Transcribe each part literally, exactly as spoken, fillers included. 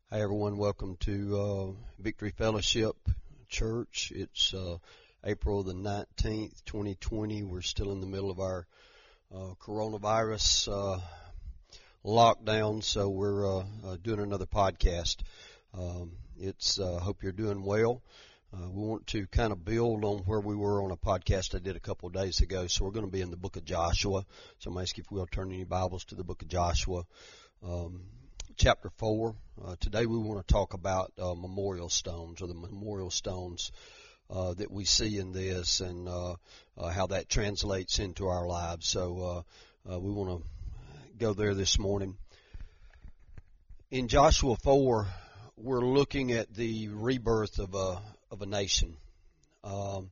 Hi everyone, welcome to uh, Victory Fellowship Church. It's uh, April the nineteenth, twenty twenty. We're still in the middle of our uh, coronavirus uh, lockdown, so we're uh, uh, doing another podcast. Um, it's uh, hope you're doing well. Uh, we want to kind of build on where we were on a podcast I did a couple of days ago. So we're going to be in the book of Joshua. So I'm asking if we'll turn any Bibles to the book of Joshua. Um, Chapter four. Uh, today we want to talk about uh, memorial stones, or the memorial stones uh, that we see in this, and uh, uh, how that translates into our lives. So uh, uh, we want to go there this morning. In Joshua four, we're looking at the rebirth of a of a nation, um,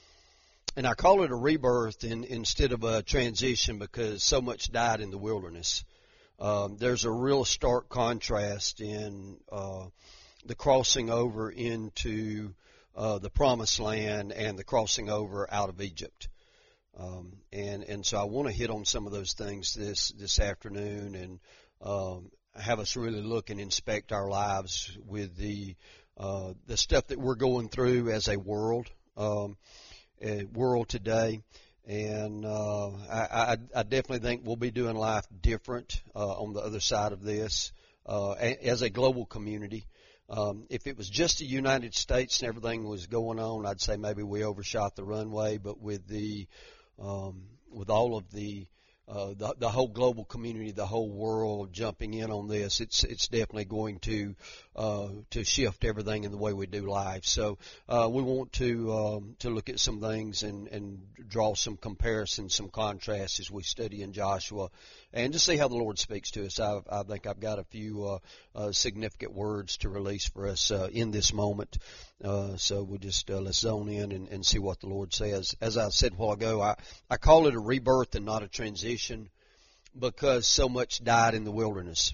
and I call it a rebirth in, instead of a transition because so much died in the wilderness. Um, there's a real stark contrast in uh, the crossing over into uh, the Promised Land and the crossing over out of Egypt. Um, and and so I want to hit on some of those things this this afternoon and um, have us really look and inspect our lives with the uh, the stuff that we're going through as a world, um, a world today. And uh, I, I, I definitely think we'll be doing life different uh, on the other side of this uh, as a global community. Um, if it was just the United States and everything was going on, I'd say maybe we overshot the runway. But with the um, with all of the, uh, the the whole global community, the whole world jumping in on this, it's it's definitely going to uh, to shift everything in the way we do life. So uh, we want to um, to look at some things and, and draw some comparisons, some contrasts as we study in Joshua, and just see how the Lord speaks to us. I, I think I've got a few uh, uh, significant words to release for us uh, in this moment. Uh, so we'll just uh, let's zone in and, and see what the Lord says. As I said a while ago, I, I call it a rebirth and not a transition because so much died in the wilderness.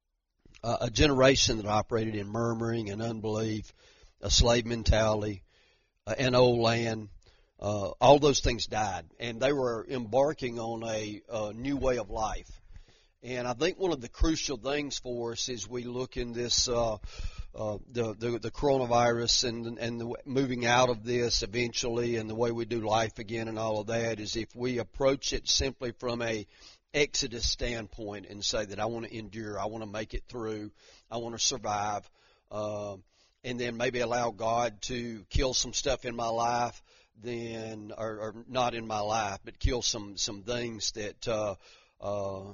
Uh, a generation that operated in murmuring and unbelief, a slave mentality, uh, an old land, uh, all those things died. And they were embarking on a, a new way of life. And I think one of the crucial things for us as we look in this, uh, uh, the, the the coronavirus and and the moving out of this eventually, and the way we do life again and all of that, is if we approach it simply from a Exodus standpoint and say that I want to endure, I want to make it through, I want to survive, uh, and then maybe allow God to kill some stuff in my life, then or, or not in my life, but kill some some things that uh, uh,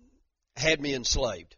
had me enslaved.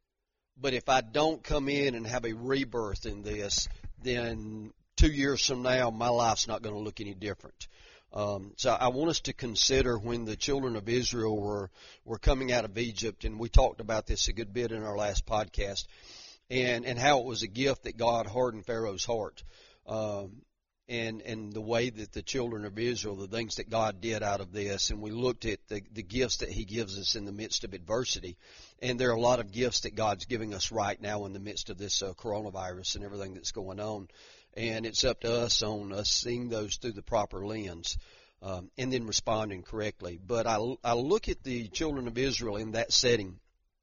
But if I don't come in and have a rebirth in this, then two years from now, my life's not going to look any different. Um, so I want us to consider when the children of Israel were, were coming out of Egypt, and we talked about this a good bit in our last podcast, and, and how it was a gift that God hardened Pharaoh's heart. Um, and and the way that the children of Israel, the things that God did out of this, and we looked at the, the gifts that He gives us in the midst of adversity. And there are a lot of gifts that God's giving us right now in the midst of this uh, coronavirus and everything that's going on. And it's up to us on us seeing those through the proper lens um, and then responding correctly. But I, I look at the children of Israel in that setting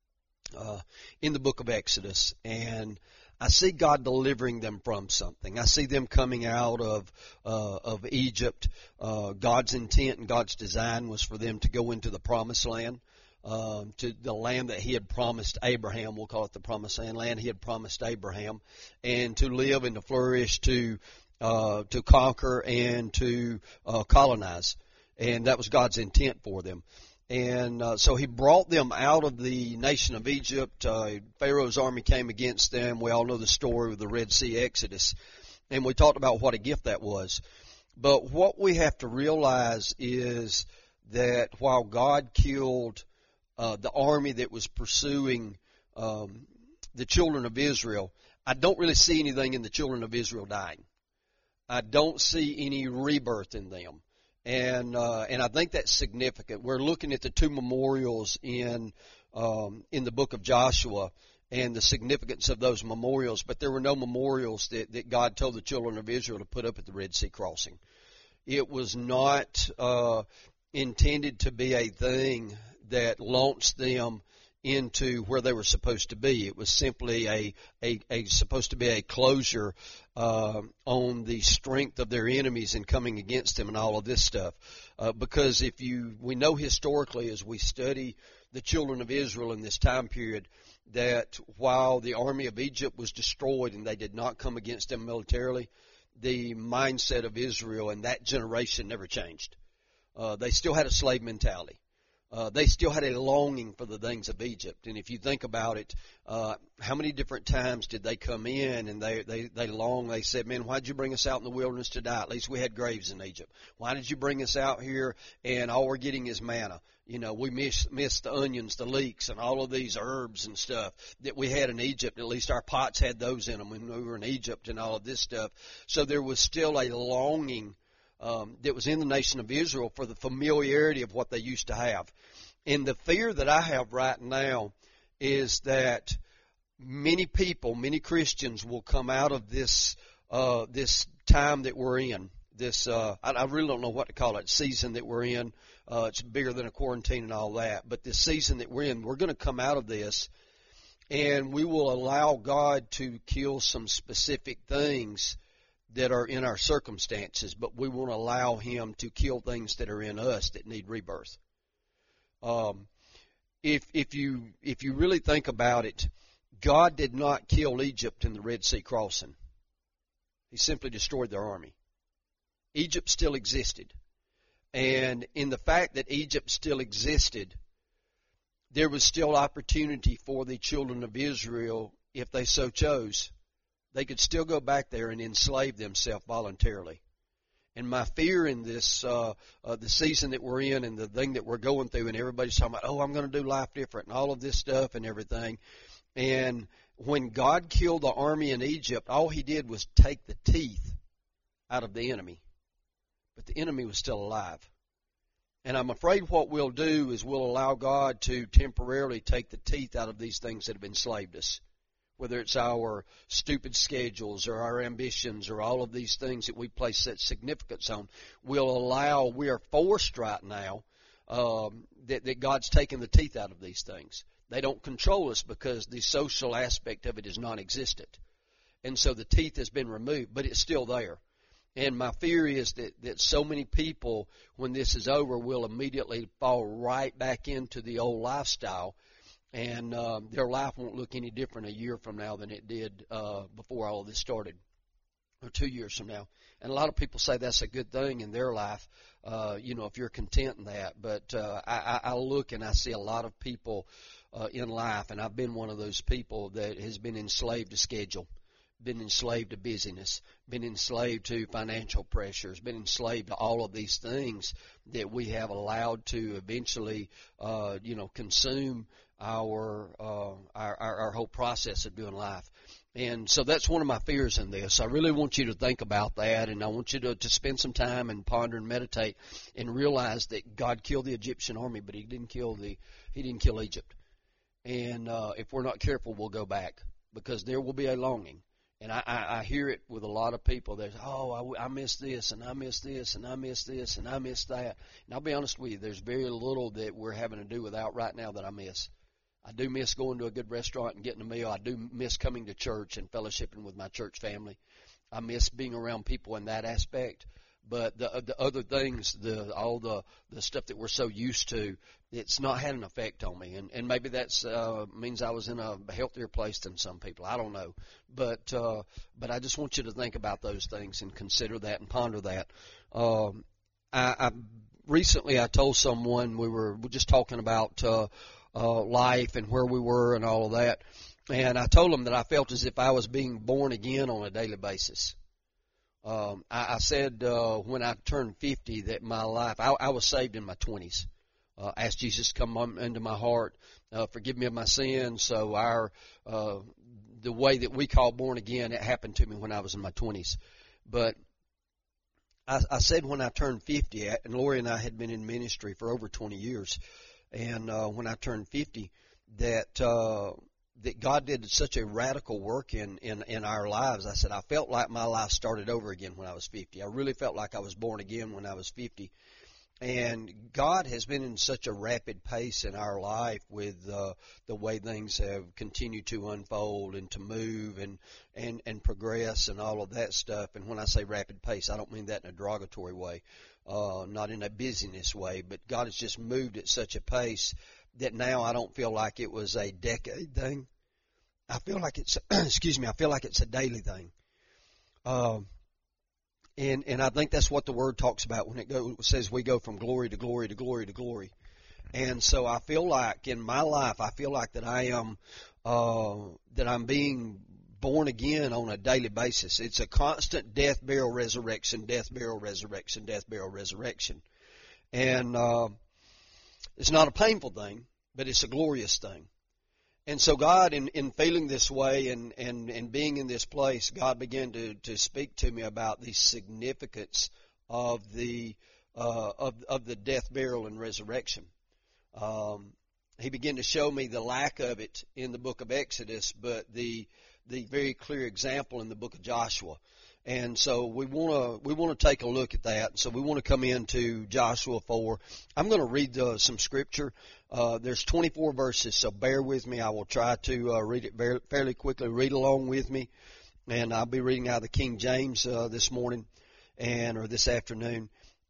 uh, in the book of Exodus, and I see God delivering them from something. I see them coming out of uh, of Egypt. Uh, God's intent and God's design was for them to go into the Promised Land, um, to the land that He had promised Abraham. We'll call it the Promised Land, land He had promised Abraham, and to live and to flourish, to uh, to conquer and to uh, colonize. And that was God's intent for them. And uh, so He brought them out of the nation of Egypt. Uh, Pharaoh's army came against them. We all know the story of the Red Sea Exodus. And we talked about what a gift that was. But what we have to realize is that while God killed uh, the army that was pursuing um, the children of Israel, I don't really see anything in the children of Israel dying. I don't see any rebirth in them. And uh, and I think that's significant. We're looking at the two memorials in um, in the book of Joshua and the significance of those memorials, but there were no memorials that, that God told the children of Israel to put up at the Red Sea crossing. It was not uh, intended to be a thing that launched them into where they were supposed to be. It was simply a, a, a supposed to be a closure uh, on the strength of their enemies and coming against them and all of this stuff. Uh, because if you, we know historically as we study the children of Israel in this time period, that while the army of Egypt was destroyed and they did not come against them militarily, the mindset of Israel and that generation never changed. Uh, they still had a slave mentality. Uh, they still had a longing for the things of Egypt. And if you think about it, uh, how many different times did they come in and they, they, they long, they said, man, why'd you bring us out in the wilderness to die? At least we had graves in Egypt. Why did you bring us out here and all we're getting is manna? You know, we miss, miss the onions, the leeks, and all of these herbs and stuff that we had in Egypt. At least our pots had those in them when we were in Egypt and all of this stuff. So there was still a longing Um, that was in the nation of Israel for the familiarity of what they used to have. And the fear that I have right now is that many people, many Christians will come out of this uh, this time that we're in, this, uh, I, I really don't know what to call it, season that we're in. Uh, it's bigger than a quarantine and all that. But this season that we're in, we're going to come out of this, and we will allow God to kill some specific things that are in our circumstances, but we won't allow Him to kill things that are in us that need rebirth. Um, if if you if you really think about it, God did not kill Egypt in the Red Sea crossing. He simply destroyed their army. Egypt still existed, and in the fact that Egypt still existed, there was still opportunity for the children of Israel, if they so chose. They could still go back there and enslave themselves voluntarily. And my fear in this, uh, uh, the season that we're in and the thing that we're going through, and everybody's talking about, oh, I'm going to do life different and all of this stuff and everything. And when God killed the army in Egypt, all He did was take the teeth out of the enemy. But the enemy was still alive. And I'm afraid what we'll do is we'll allow God to temporarily take the teeth out of these things that have enslaved us. Whether it's our stupid schedules or our ambitions or all of these things that we place such significance on, we'll allow, we are forced right now um, that, that God's taken the teeth out of these things. They don't control us because the social aspect of it is non-existent. And so the teeth has been removed, but it's still there. And my fear is that, that so many people, when this is over, will immediately fall right back into the old lifestyle. And uh, their life won't look any different a year from now than it did uh, before all of this started, or two years from now. And a lot of people say that's a good thing in their life, uh, you know, if you're content in that. But uh, I, I look and I see a lot of people uh, in life, and I've been one of those people that has been enslaved to schedule, been enslaved to busyness, been enslaved to financial pressures, been enslaved to all of these things that we have allowed to eventually, uh, you know, consume our, uh, our, our, our whole process of doing life. And so that's one of my fears in this. I really want you to think about that, and I want you to, to spend some time and ponder and meditate and realize that God killed the Egyptian army, but He didn't kill the, He didn't kill Egypt. And uh, if we're not careful, we'll go back, because there will be a longing. And I, I, I hear it with a lot of people. There's, oh, I, I miss this, and I miss this, and I miss this, and I miss that. And I'll be honest with you, there's very little that we're having to do without right now that I miss. I do miss going to a good restaurant and getting a meal. I do miss coming to church and fellowshipping with my church family. I miss being around people in that aspect. But the the other things, the all the the stuff that we're so used to, it's not had an effect on me. And and maybe that's uh, means I was in a healthier place than some people. I don't know. But uh, but I just want you to think about those things and consider that and ponder that. Um, I, I recently I told someone we were just talking about. Uh, Uh, life and where we were and all of that. And I told them that I felt as if I was being born again on a daily basis. Um, I, I said uh, when I turned fifty that my life, I, I was saved in my twenties. Uh, asked Jesus to come into my heart, uh, forgive me of my sins. So our uh, the way that we call born again, it happened to me when I was in my twenties. But I, I said when I turned fifty, and Lori and I had been in ministry for over twenty years. And uh, when I turned fifty, that uh, that God did such a radical work in, in, in our lives. I said, I felt like my life started over again when I was fifty. I really felt like I was born again when I was fifty. And God has been in such a rapid pace in our life with uh, the way things have continued to unfold and to move and, and, and progress and all of that stuff. And when I say rapid pace, I don't mean that in a derogatory way, uh, not in a busyness way, but God has just moved at such a pace that now I don't feel like it was a decade thing. I feel like it's, excuse me, I feel like it's a daily thing. Um, And and I think that's what the Word talks about when it, go, it says we go from glory to glory to glory to glory. And so I feel like in my life, I feel like that I am uh, that I'm being born again on a daily basis. It's a constant death, burial, resurrection, death, burial, resurrection, death, burial, resurrection. And uh, it's not a painful thing, but it's a glorious thing. And so God, in, in feeling this way and, and, and being in this place, God began to, to speak to me about the significance of the uh, of of the death, burial, and resurrection. Um, he began to show me the lack of it in the book of Exodus, but the the very clear example in the book of Joshua. And so we want to we want to take a look at that. So we want to come into Joshua four. I'm going to read uh, some scripture. Uh, there's twenty-four verses, so bear with me. I will try to uh, read it very, fairly quickly. Read along with me, and I'll be reading out of the King James uh, this morning and or this afternoon.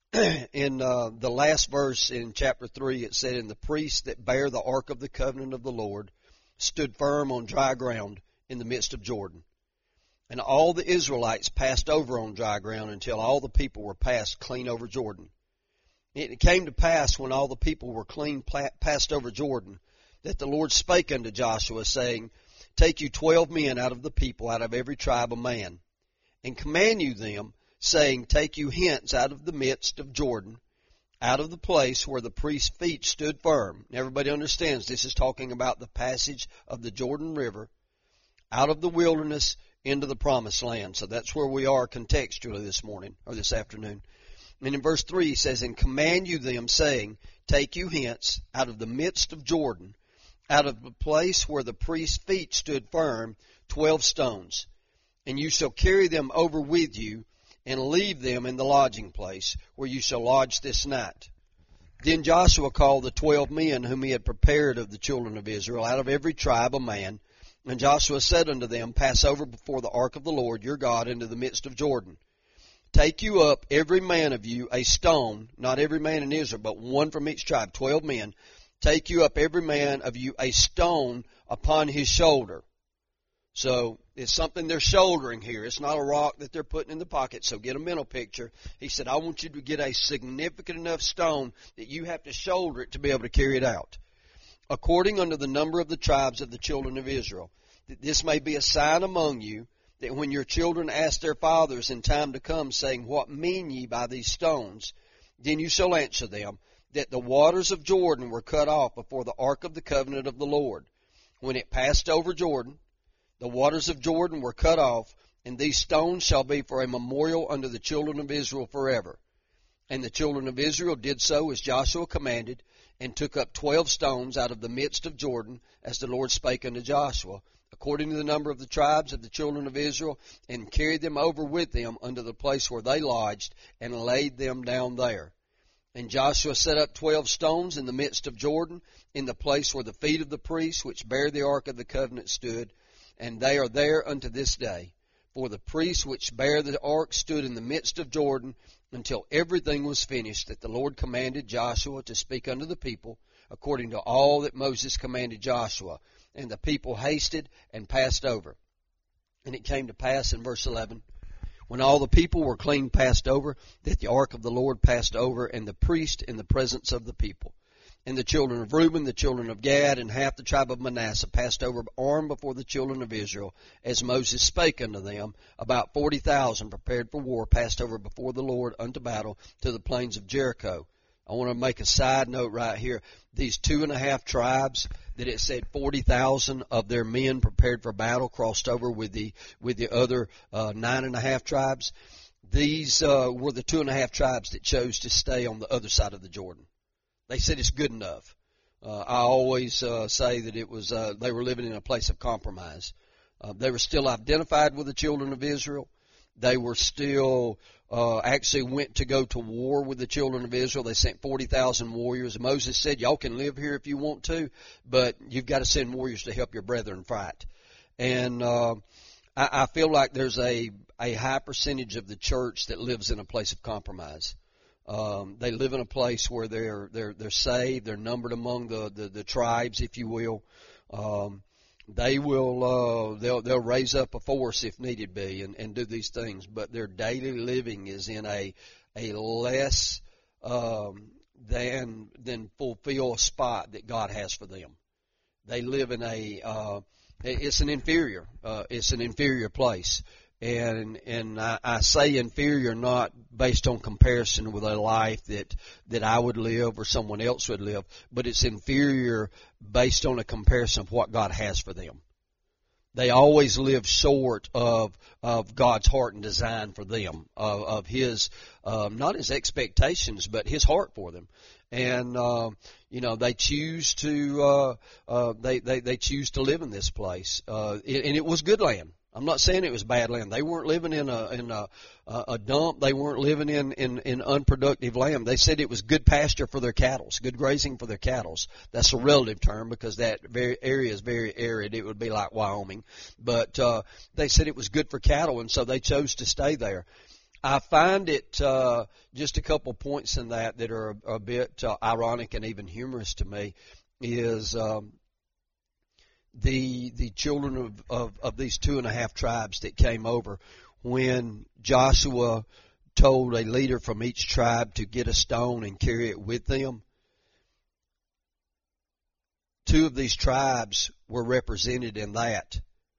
In uh, the last verse in chapter three, it said, "And the priests that bear the ark of the covenant of the Lord stood firm on dry ground in the midst of Jordan. And all the Israelites passed over on dry ground until all the people were passed clean over Jordan. It came to pass when all the people were clean passed over Jordan that the Lord spake unto Joshua, saying, Take you twelve men out of the people, out of every tribe a man, and command you them, saying, Take you hence out of the midst of Jordan, out of the place where the priest's feet stood firm." And everybody understands this is talking about the passage of the Jordan River, out of the wilderness into the promised land. So that's where we are contextually this morning, or this afternoon. And in verse three he says, "And command you them, saying, Take you hence out of the midst of Jordan, out of the place where the priest's feet stood firm, twelve stones. And you shall carry them over with you, and leave them in the lodging place, where you shall lodge this night." Then Joshua called the twelve men whom he had prepared of the children of Israel, out of every tribe a man. And Joshua said unto them, Pass over before the ark of the Lord your God into the midst of Jordan. Take you up every man of you a stone, not every man in Israel, but one from each tribe, twelve men. Take you up every man of you a stone upon his shoulder. So it's something they're shouldering here. It's not a rock that they're putting in the pocket. So get a mental picture. He said, I want you to get a significant enough stone that you have to shoulder it to be able to carry it out. According unto the number of the tribes of the children of Israel, that this may be a sign among you, that when your children ask their fathers in time to come, saying, What mean ye by these stones? Then you shall answer them, that the waters of Jordan were cut off before the ark of the covenant of the Lord. When it passed over Jordan, the waters of Jordan were cut off, and these stones shall be for a memorial unto the children of Israel forever. And the children of Israel did so as Joshua commanded, and took up twelve stones out of the midst of Jordan, as the Lord spake unto Joshua, according to the number of the tribes of the children of Israel, and carried them over with them unto the place where they lodged, and laid them down there. And Joshua set up twelve stones in the midst of Jordan, in the place where the feet of the priests which bear the ark of the covenant stood, and they are there unto this day. For the priests which bear the ark stood in the midst of Jordan, until everything was finished, that the Lord commanded Joshua to speak unto the people, according to all that Moses commanded Joshua. And the people hasted and passed over. And it came to pass in verse eleven, when all the people were clean passed over, that the ark of the Lord passed over, and the priest in the presence of the people. And the children of Reuben, the children of Gad, and half the tribe of Manasseh passed over armed before the children of Israel, as Moses spake unto them. About forty thousand prepared for war passed over before the Lord unto battle to the plains of Jericho. I want to make a side note right here. These two and a half tribes that it said forty thousand of their men prepared for battle crossed over with the with the other uh, nine and a half tribes. These uh, were the two and a half tribes that chose to stay on the other side of the Jordan. They said it's good enough. Uh, I always uh, say that it was uh, they were living in a place of compromise. Uh, they were still identified with the children of Israel. They were still uh, actually went to go to war with the children of Israel. They sent forty thousand warriors. Moses said, y'all can live here if you want to, but you've got to send warriors to help your brethren fight. And uh, I, I feel like there's a, a high percentage of the church that lives in a place of compromise. Um, they live in a place where they're they're they're saved. They're numbered among the the, the tribes, if you will. Um, they will uh, they'll they'll raise up a force if needed be and, and do these things. But their daily living is in a a less um, than than fulfill spot that God has for them. They live in a uh, it's an inferior uh, it's an inferior place. And and I, I say inferior not based on comparison with a life that, that I would live or someone else would live, but it's inferior based on a comparison of what God has for them. They always live short of of God's heart and design for them, of, of His, um, not His expectations, but His heart for them. And, uh, you know, they choose to, uh, uh, they, they, they choose to live in this place. Uh, and it was good land. I'm not saying it was bad land. They weren't living in a in a, a dump. They weren't living in, in, in unproductive land. They said it was good pasture for their cattle, good grazing for their cattle. That's a relative term because that very area is very arid. It would be like Wyoming. But uh, they said it was good for cattle, and so they chose to stay there. I find it uh, just a couple points in that that are a, a bit uh, ironic and even humorous to me is um, the the children of, of, of these two and a half tribes that came over when Joshua told a leader from each tribe to get a stone and carry it with them. Two of these tribes were represented in that.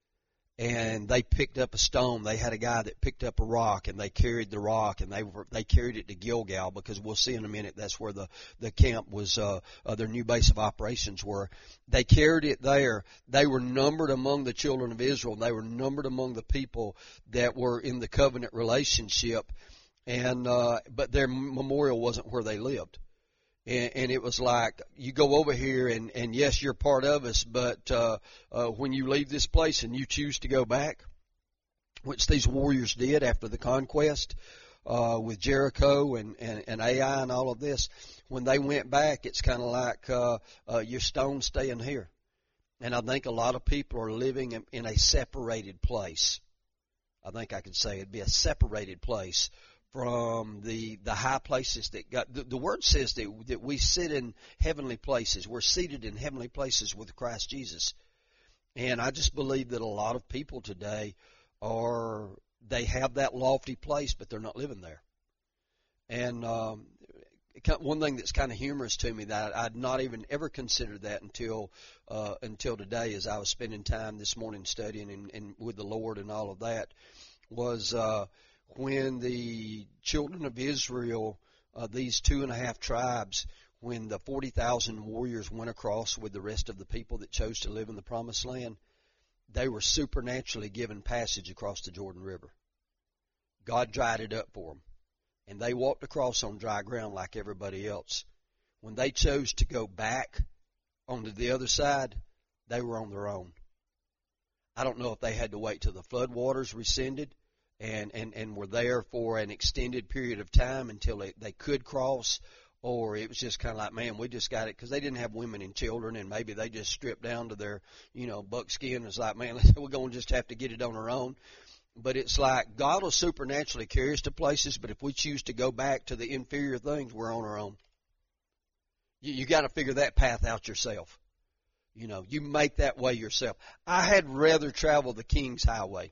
And they picked up a stone. They had a guy that picked up a rock, and they carried the rock, and they were, they carried it to Gilgal, because we'll see in a minute that's where the, the camp was, uh, uh, their new base of operations were. They carried it there. They were numbered among the children of Israel. They were numbered among the people that were in the covenant relationship, and uh, but their memorial wasn't where they lived. And, and it was like, you go over here and, and yes, you're part of us, but uh, uh, when you leave this place and you choose to go back, which these warriors did after the conquest uh, with Jericho and, and, and Ai and all of this, when they went back, it's kind of like uh, uh, your stone staying here. And I think a lot of people are living in, in a separated place. I think I could say it'd be a separated place from the the high places that God, the, the Word says that, that we sit in heavenly places. We're seated in heavenly places with Christ Jesus. And I just believe that a lot of people today are, they have that lofty place, but they're not living there. And um, one thing that's kind of humorous to me that I'd not even ever considered that until uh, until today, as I was spending time this morning studying and, and with the Lord and all of that, was uh, when the children of Israel, uh, these two and a half tribes, when the forty thousand warriors went across with the rest of the people that chose to live in the Promised Land, they were supernaturally given passage across the Jordan River. God dried it up for them, and they walked across on dry ground like everybody else. When they chose to go back onto the other side, they were on their own. I don't know if they had to wait till the floodwaters receded and, and, and were there for an extended period of time until they, they could cross, or it was just kind of like, man, we just got it, because they didn't have women and children, and maybe they just stripped down to their, you know, buckskin. It's like, man, we're going to just have to get it on our own. But it's like God will supernaturally carry us to places, but if we choose to go back to the inferior things, we're on our own. You, you got to figure that path out yourself. You know, you make that way yourself. I had rather travel the King's Highway.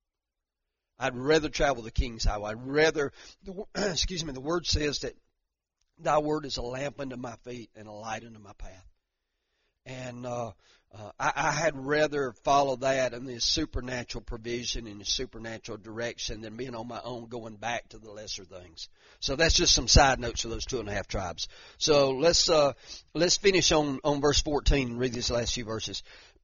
I'd rather travel the King's Highway. I'd rather, the, excuse me, the Word says that Thy Word is a lamp unto my feet and a light unto my path. And uh, uh, I, I had rather follow that and the supernatural provision and the supernatural direction than being on my own going back to the lesser things. So that's just some side notes for those two and a half tribes. So let's uh, let's finish on, on verse fourteen and read these last few verses.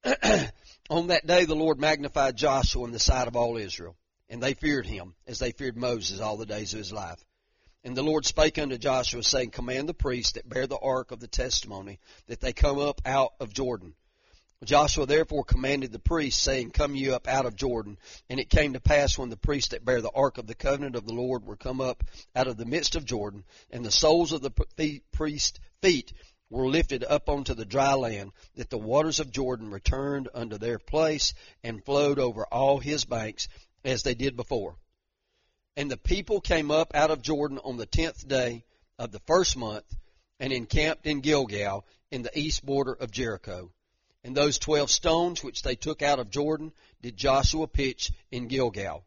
On that day the Lord magnified Joshua in the sight of all Israel, and they feared him as they feared Moses all the days of his life. And the Lord spake unto Joshua, saying, Command the priests that bear the ark of the testimony, that they come up out of Jordan. Joshua therefore commanded the priests, saying, Come ye up out of Jordan. And it came to pass, when the priests that bear the ark of the covenant of the Lord were come up out of the midst of Jordan, and the soles of the priests' feet were lifted up onto the dry land, that the waters of Jordan returned unto their place, and flowed over all his banks, as they did before. And the people came up out of Jordan on the tenth day of the first month, and encamped in Gilgal, in the east border of Jericho. And those twelve stones which they took out of Jordan did Joshua pitch in Gilgal.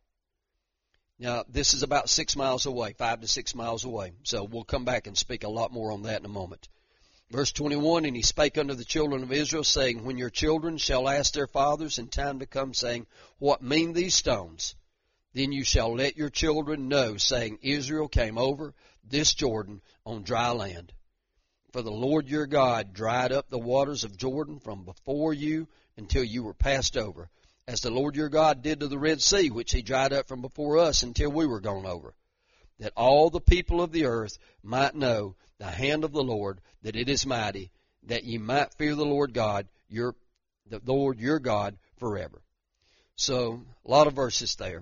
Now, this is about six miles away, five to six miles away. So we'll come back and speak a lot more on that in a moment. Verse twenty-one, And he spake unto the children of Israel, saying, When your children shall ask their fathers in time to come, saying, What mean these stones? Then you shall let your children know, saying, Israel came over this Jordan on dry land. For the Lord your God dried up the waters of Jordan from before you until you were passed over, as the Lord your God did to the Red Sea, which he dried up from before us until we were gone over, that all the people of the earth might know the hand of the Lord, that it is mighty, that ye might fear the Lord God, your the Lord your God forever. So, a lot of verses there.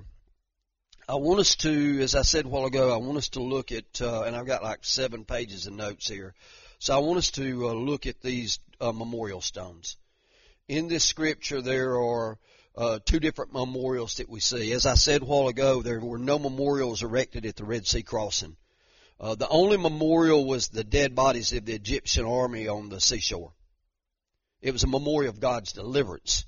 I want us to, as I said a while ago, I want us to look at, uh, and I've got like seven pages of notes here. So I want us to uh, look at these uh, memorial stones. In this scripture, there are uh, two different memorials that we see. As I said a while ago, there were no memorials erected at the Red Sea crossing. Uh, the only memorial was the dead bodies of the Egyptian army on the seashore. It was a memorial of God's deliverance.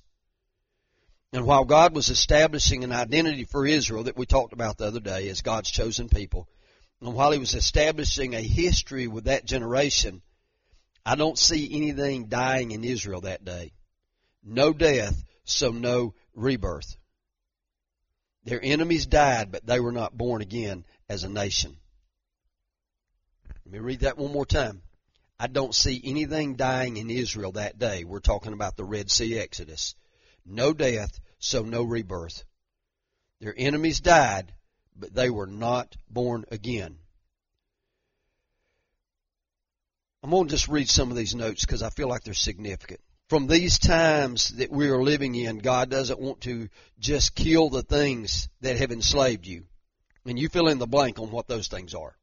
And while God was establishing an identity for Israel that we talked about the other day as God's chosen people, and while he was establishing a history with that generation, I don't see anything dying in Israel that day. No death, so no rebirth. Their enemies died, but they were not born again as a nation. Let me read that one more time. I don't see anything dying in Israel that day. We're talking about the Red Sea Exodus. No death, so no rebirth. Their enemies died, but they were not born again. I'm going to just read some of these notes because I feel like they're significant. From these times that we are living in, God doesn't want to just kill the things that have enslaved you. And you fill in the blank on what those things are.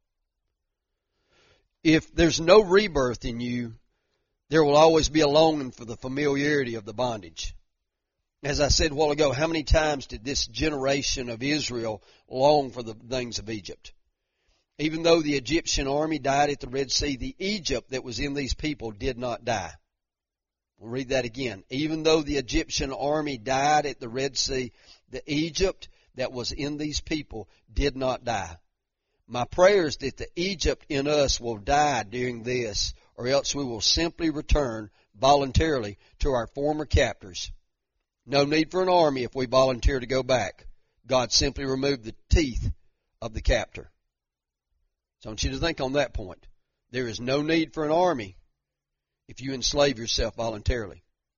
If there's no rebirth in you, there will always be a longing for the familiarity of the bondage. As I said a while ago, how many times did this generation of Israel long for the things of Egypt? Even though the Egyptian army died at the Red Sea, the Egypt that was in these people did not die. We'll read that again. Even though the Egyptian army died at the Red Sea, the Egypt that was in these people did not die. My prayer is that the Egypt in us will die during this, or else we will simply return voluntarily to our former captors. No need for an army if we volunteer to go back. God simply removed the teeth of the captor. So I want you to think on that point. There is no need for an army if you enslave yourself voluntarily.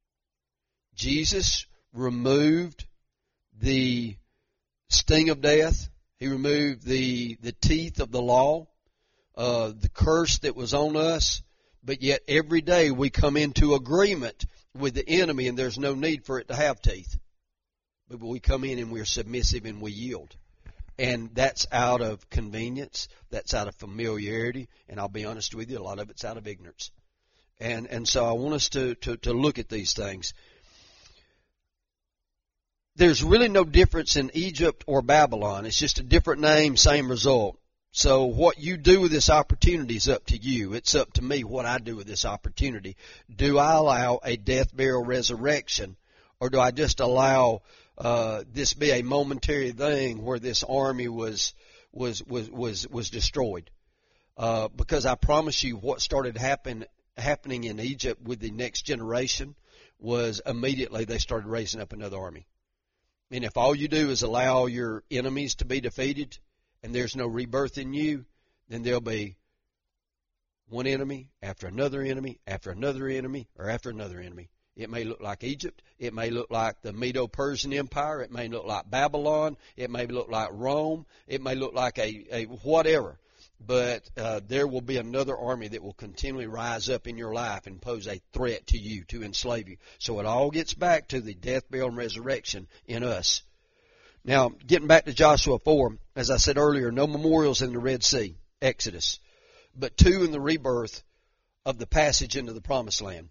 Jesus removed the sting of death. He removed the, the teeth of the law, uh, the curse that was on us. But yet every day we come into agreement with the enemy, and there's no need for it to have teeth. But we come in and we're submissive and we yield. And that's out of convenience. That's out of familiarity. And I'll be honest with you, a lot of it's out of ignorance. And and so I want us to, to, to look at these things. There's really no difference in Egypt or Babylon. It's just a different name, same result. So what you do with this opportunity is up to you. It's up to me what I do with this opportunity. Do I allow a death, burial, resurrection, or do I just allow uh, this be a momentary thing where this army was was was was was destroyed? Uh, because I promise you, what started happen, happening in Egypt with the next generation was immediately they started raising up another army. And if all you do is allow your enemies to be defeated, and there's no rebirth in you, then there'll be one enemy after another enemy after another enemy or after another enemy. It may look like Egypt. It may look like the Medo-Persian Empire. It may look like Babylon. It may look like Rome. It may look like a, a whatever. but uh, there will be another army that will continually rise up in your life and pose a threat to you, to enslave you. So it all gets back to the death, burial, and resurrection in us. Now, getting back to Joshua four, as I said earlier, no memorials in the Red Sea, Exodus, but two in the rebirth of the passage into the Promised Land.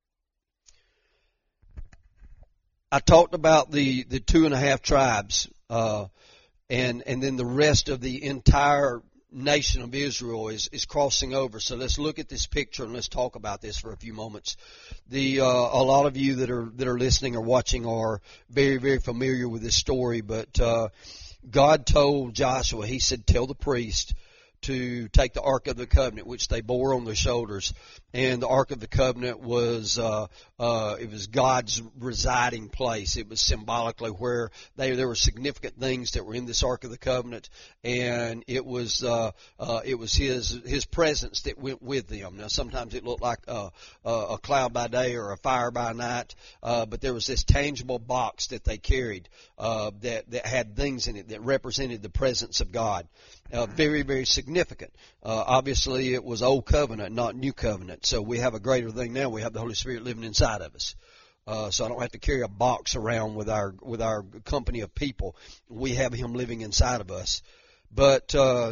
I talked about the, the two and a half tribes, uh, and, and then the rest of the entire nation of Israel is, is crossing over. So let's look at this picture and let's talk about this for a few moments. The, uh, a lot of you that are, that are listening or watching are very, very familiar with this story, but, uh, God told Joshua, he said, tell the priest to take the Ark of the Covenant, which they bore on their shoulders. And the Ark of the Covenant was, uh, uh, it was God's residing place. It was symbolically where they, there were significant things that were in this Ark of the Covenant, and it was, uh, uh, it was His, His presence that went with them. Now sometimes it looked like a, a cloud by day or a fire by night, uh, but there was this tangible box that they carried, uh, that, that had things in it that represented the presence of God. Uh, very, very significant. Uh, obviously it was Old Covenant, not New Covenant. So we have a greater thing now. We have the Holy Spirit living inside of us. Uh, so I don't have to carry a box around with our, with our company of people. We have Him living inside of us. But, uh,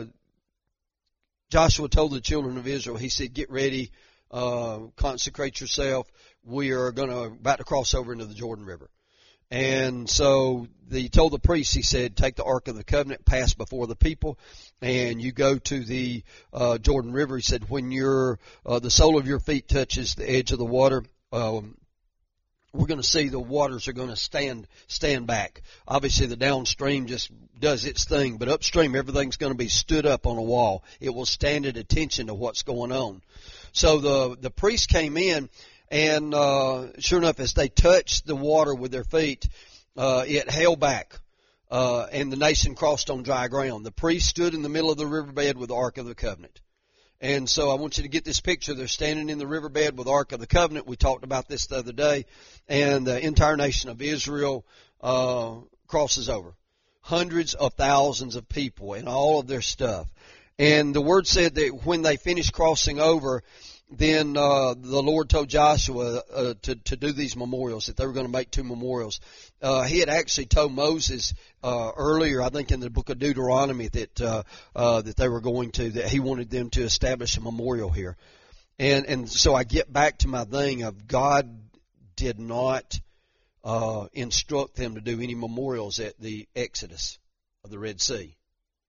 Joshua told the children of Israel, he said, get ready, uh, consecrate yourself. We are going to, about to cross over into the Jordan River. And so he told the priests, he said, take the Ark of the Covenant, pass before the people, and you go to the uh, Jordan River. He said, when your uh, the sole of your feet touches the edge of the water, um, we're going to see the waters are going to stand stand back. Obviously, the downstream just does its thing, but upstream, everything's going to be stood up on a wall. It will stand at attention to what's going on. So the the priests came in. And uh, sure enough, as they touched the water with their feet, uh, it held back, uh, and the nation crossed on dry ground. The priest stood in the middle of the riverbed with the Ark of the Covenant. And so I want you to get this picture. They're standing in the riverbed with the Ark of the Covenant. We talked about this the other day. And the entire nation of Israel uh, crosses over. Hundreds of thousands of people and all of their stuff. And the Word said that when they finished crossing over, then uh, the Lord told Joshua uh, to, to do these memorials, that they were going to make two memorials. Uh, he had actually told Moses uh, earlier, I think in the book of Deuteronomy, that uh, uh, that they were going to, that he wanted them to establish a memorial here. And and so I get back to my thing of God did not uh, instruct them to do any memorials at the Exodus of the Red Sea.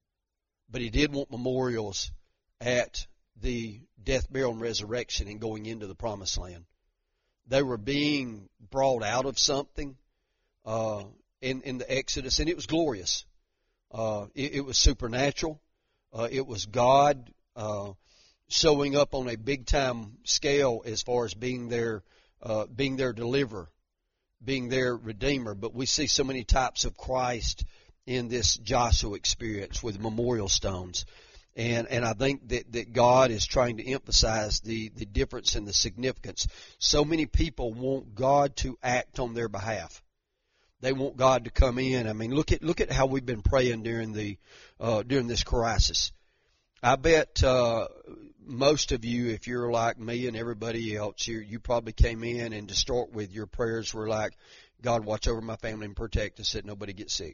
But He did want memorials at the death, burial, and resurrection and going into the Promised Land. They were being brought out of something uh, in, in the Exodus, and it was glorious. Uh, it, it was supernatural. Uh, it was God uh, showing up on a big-time scale as far as being their, uh, being their deliverer, being their redeemer. But we see so many types of Christ in this Joshua experience with memorial stones. And, and I think that, that God is trying to emphasize the, the difference and the significance. So many people want God to act on their behalf. They want God to come in. I mean, look at, look at how we've been praying during the, uh, during this crisis. I bet, uh, most of you, if you're like me and everybody else, you, you probably came in and to start with, your prayers were like, God, watch over my family and protect us that nobody gets sick.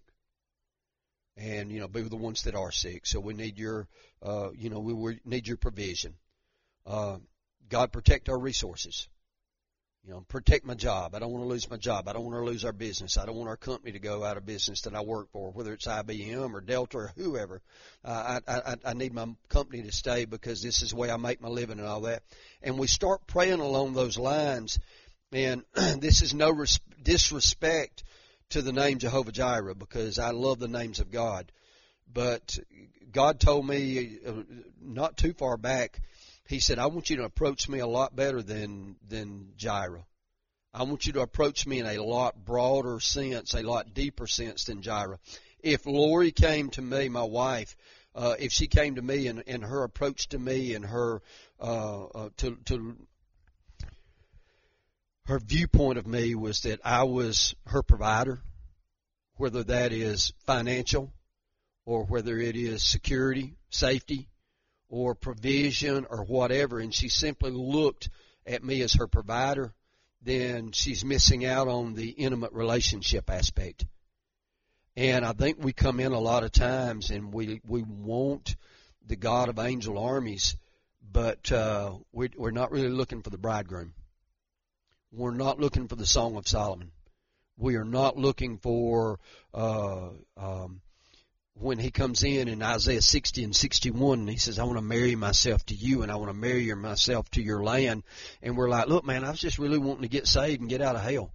And, you know, be with the ones that are sick. So we need your, uh, you know, we, we need your provision. Uh, God, protect our resources. You know, protect my job. I don't want to lose my job. I don't want to lose our business. I don't want our company to go out of business that I work for, whether it's I B M or Delta or whoever. Uh, I, I, I need my company to stay because this is the way I make my living and all that. And we start praying along those lines. And this is no res- disrespect to the name Jehovah Jireh, because I love the names of God. But God told me uh, not too far back, He said, I want you to approach me a lot better than, than Jireh. I want you to approach me in a lot broader sense, a lot deeper sense than Jireh. If Lori came to me, my wife, uh, if she came to me and, and her approach to me and her, uh, uh, to, to, her viewpoint of me was that I was her provider, whether that is financial or whether it is security, safety, or provision or whatever, and she simply looked at me as her provider, then she's missing out on the intimate relationship aspect. And I think we come in a lot of times and we we want the God of angel armies, but uh, we're, we're not really looking for the bridegroom. We're not looking for the Song of Solomon. We are not looking for uh, um, when he comes in in Isaiah sixty and sixty-one, and he says, I want to marry myself to you, and I want to marry myself to your land. And we're like, look, man, I was just really wanting to get saved and get out of hell.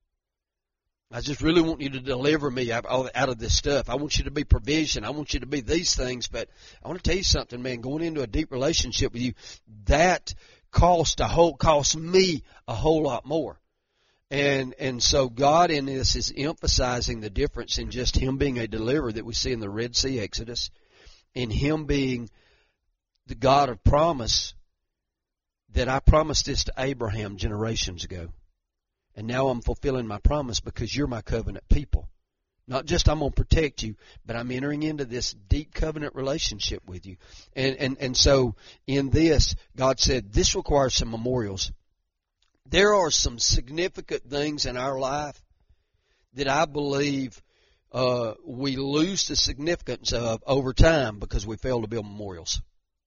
I just really want you to deliver me out of this stuff. I want you to be provision. I want you to be these things. But I want to tell you something, man. Going into a deep relationship with you, that cost a whole cost me a whole lot more. And and so God in this is emphasizing the difference in just Him being a deliverer that we see in the Red Sea Exodus, and Him being the God of promise, that I promised this to Abraham generations ago. And now I'm fulfilling my promise because you're my covenant people. Not just I'm going to protect you, but I'm entering into this deep covenant relationship with you. And, and, and so in this, God said, this requires some memorials. There are some significant things in our life that I believe uh, we lose the significance of over time because we fail to build memorials.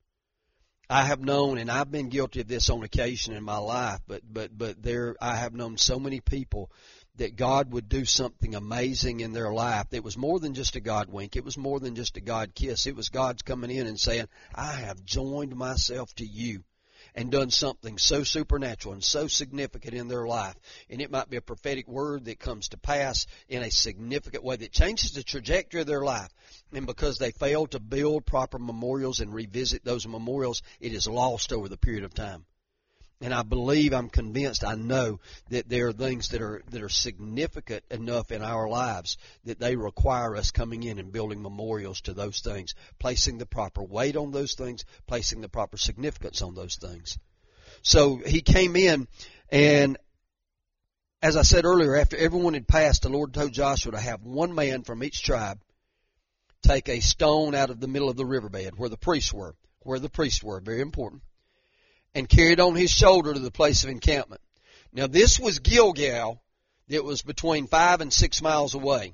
I have known, and I've been guilty of this on occasion in my life, but but but there I have known so many people that God would do something amazing in their life. It was more than just a God wink. It was more than just a God kiss. It was God's coming in and saying, I have joined myself to you, and done something so supernatural and so significant in their life. And it might be a prophetic word that comes to pass in a significant way that changes the trajectory of their life. And because they failed to build proper memorials and revisit those memorials, it is lost over the period of time. And I believe, I'm convinced, I know that there are things that are that are significant enough in our lives that they require us coming in and building memorials to those things, placing the proper weight on those things, placing the proper significance on those things. So he came in, and as I said earlier, after everyone had passed, the Lord told Joshua to have one man from each tribe take a stone out of the middle of the riverbed where the priests were, where the priests were, very important, and carried on his shoulder to the place of encampment. Now this was Gilgal, that was between five and six miles away.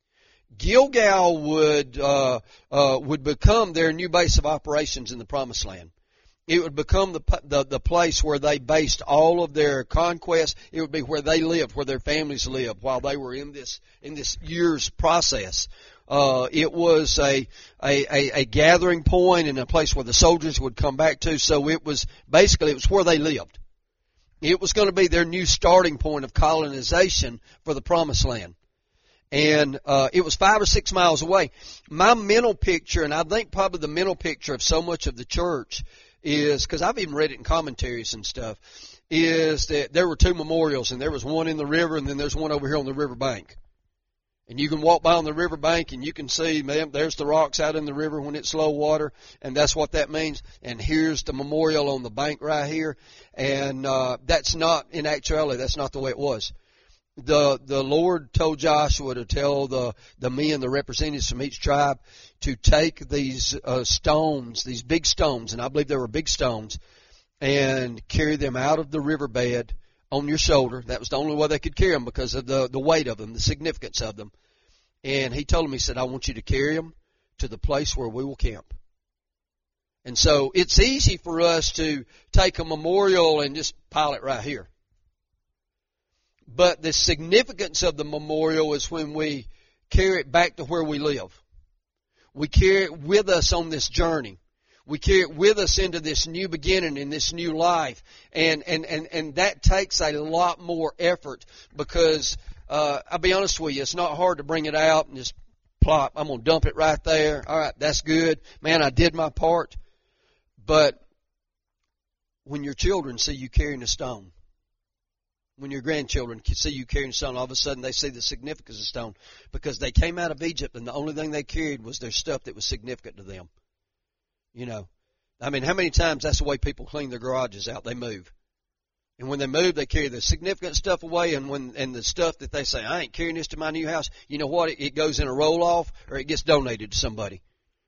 Gilgal would uh, uh, would become their new base of operations in the Promised Land. It would become the, the the place where they based all of their conquests. It would be where they lived, where their families lived, while they were in this in this year's process. Uh, it was a, a, a, a gathering point and a place where the soldiers would come back to. So it was basically, it was where they lived. It was going to be their new starting point of colonization for the Promised Land. And, uh, it was five or six miles away. My mental picture, and I think probably the mental picture of so much of the church is, because I've even read it in commentaries and stuff, is that there were two memorials, and there was one in the river and then there's one over here on the river bank. And you can walk by on the riverbank and you can see, man, there's the rocks out in the river when it's low water, and that's what that means. And here's the memorial on the bank right here. And uh, that's not, in actuality, that's not the way it was. The the Lord told Joshua to tell the, the men, the representatives from each tribe, to take these uh, stones, these big stones, and I believe they were big stones, and carry them out of the riverbed on your shoulder. That was the only way they could carry them because of the, the weight of them, the significance of them. And he told them, he said, I want you to carry them to the place where we will camp. And so it's easy for us to take a memorial and just pile it right here. But the significance of the memorial is when we carry it back to where we live. We carry it with us on this journey. We carry it with us into this new beginning, in this new life. And, and, and, and that takes a lot more effort because, uh, I'll be honest with you, it's not hard to bring it out and just plop. I'm going to dump it right there. All right, that's good. Man, I did my part. But when your children see you carrying a stone, when your grandchildren see you carrying a stone, all of a sudden they see the significance of the stone because they came out of Egypt and the only thing they carried was their stuff that was significant to them. You know, I mean, how many times that's the way people clean their garages out? They move. And when they move, they carry the significant stuff away, and when and the stuff that they say, I ain't carrying this to my new house, you know what? It, it goes in a roll-off or it gets donated to somebody.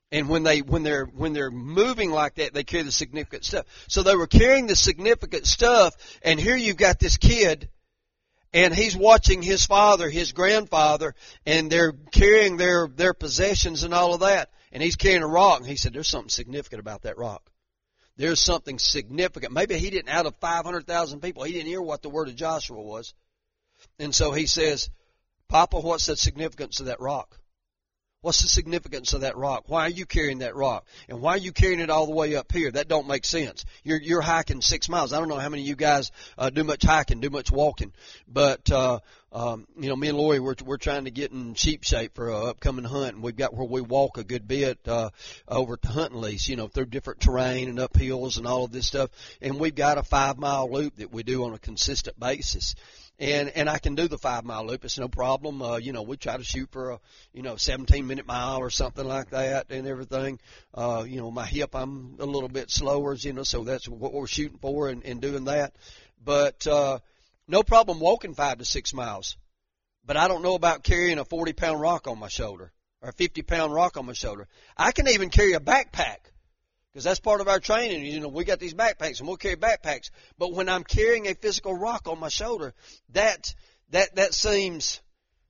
And when they when they're when they're moving like that, they carry the significant stuff. So they were carrying the significant stuff, and here you've got this kid, and he's watching his father, his grandfather, and they're carrying their their possessions and all of that. And he's carrying a rock, and he said, "There's something significant about that rock. There's something significant." Maybe he didn't, out of five hundred thousand people, he didn't hear what the word of Joshua was. And so he says, "Papa, what's the significance of that rock? What's the significance of that rock? Why are you carrying that rock? And why are you carrying it all the way up here? That don't make sense. You're, you're hiking six miles. I don't know how many of you guys uh, do much hiking, do much walking. But, uh, um, you know, me and Lori, we're, we're trying to get in sheep shape for an upcoming hunt. And we've got where we walk a good bit uh, over to hunting lease, you know, through different terrain and up hills and all of this stuff. And we've got a five-mile loop that we do on a consistent basis. And, and I can do the five mile loop. It's no problem. Uh, you know, we try to shoot for a, you know, seventeen minute mile or something like that and everything. Uh, you know, my hip, I'm a little bit slower, you know, so that's what we're shooting for and, and doing that. But, uh, no problem walking five to six miles. But I don't know about carrying a forty pound rock on my shoulder or a fifty pound rock on my shoulder. I can even carry a backpack. Because that's part of our training. You know, we got these backpacks, and we'll carry backpacks. But when I'm carrying a physical rock on my shoulder, that that that seems,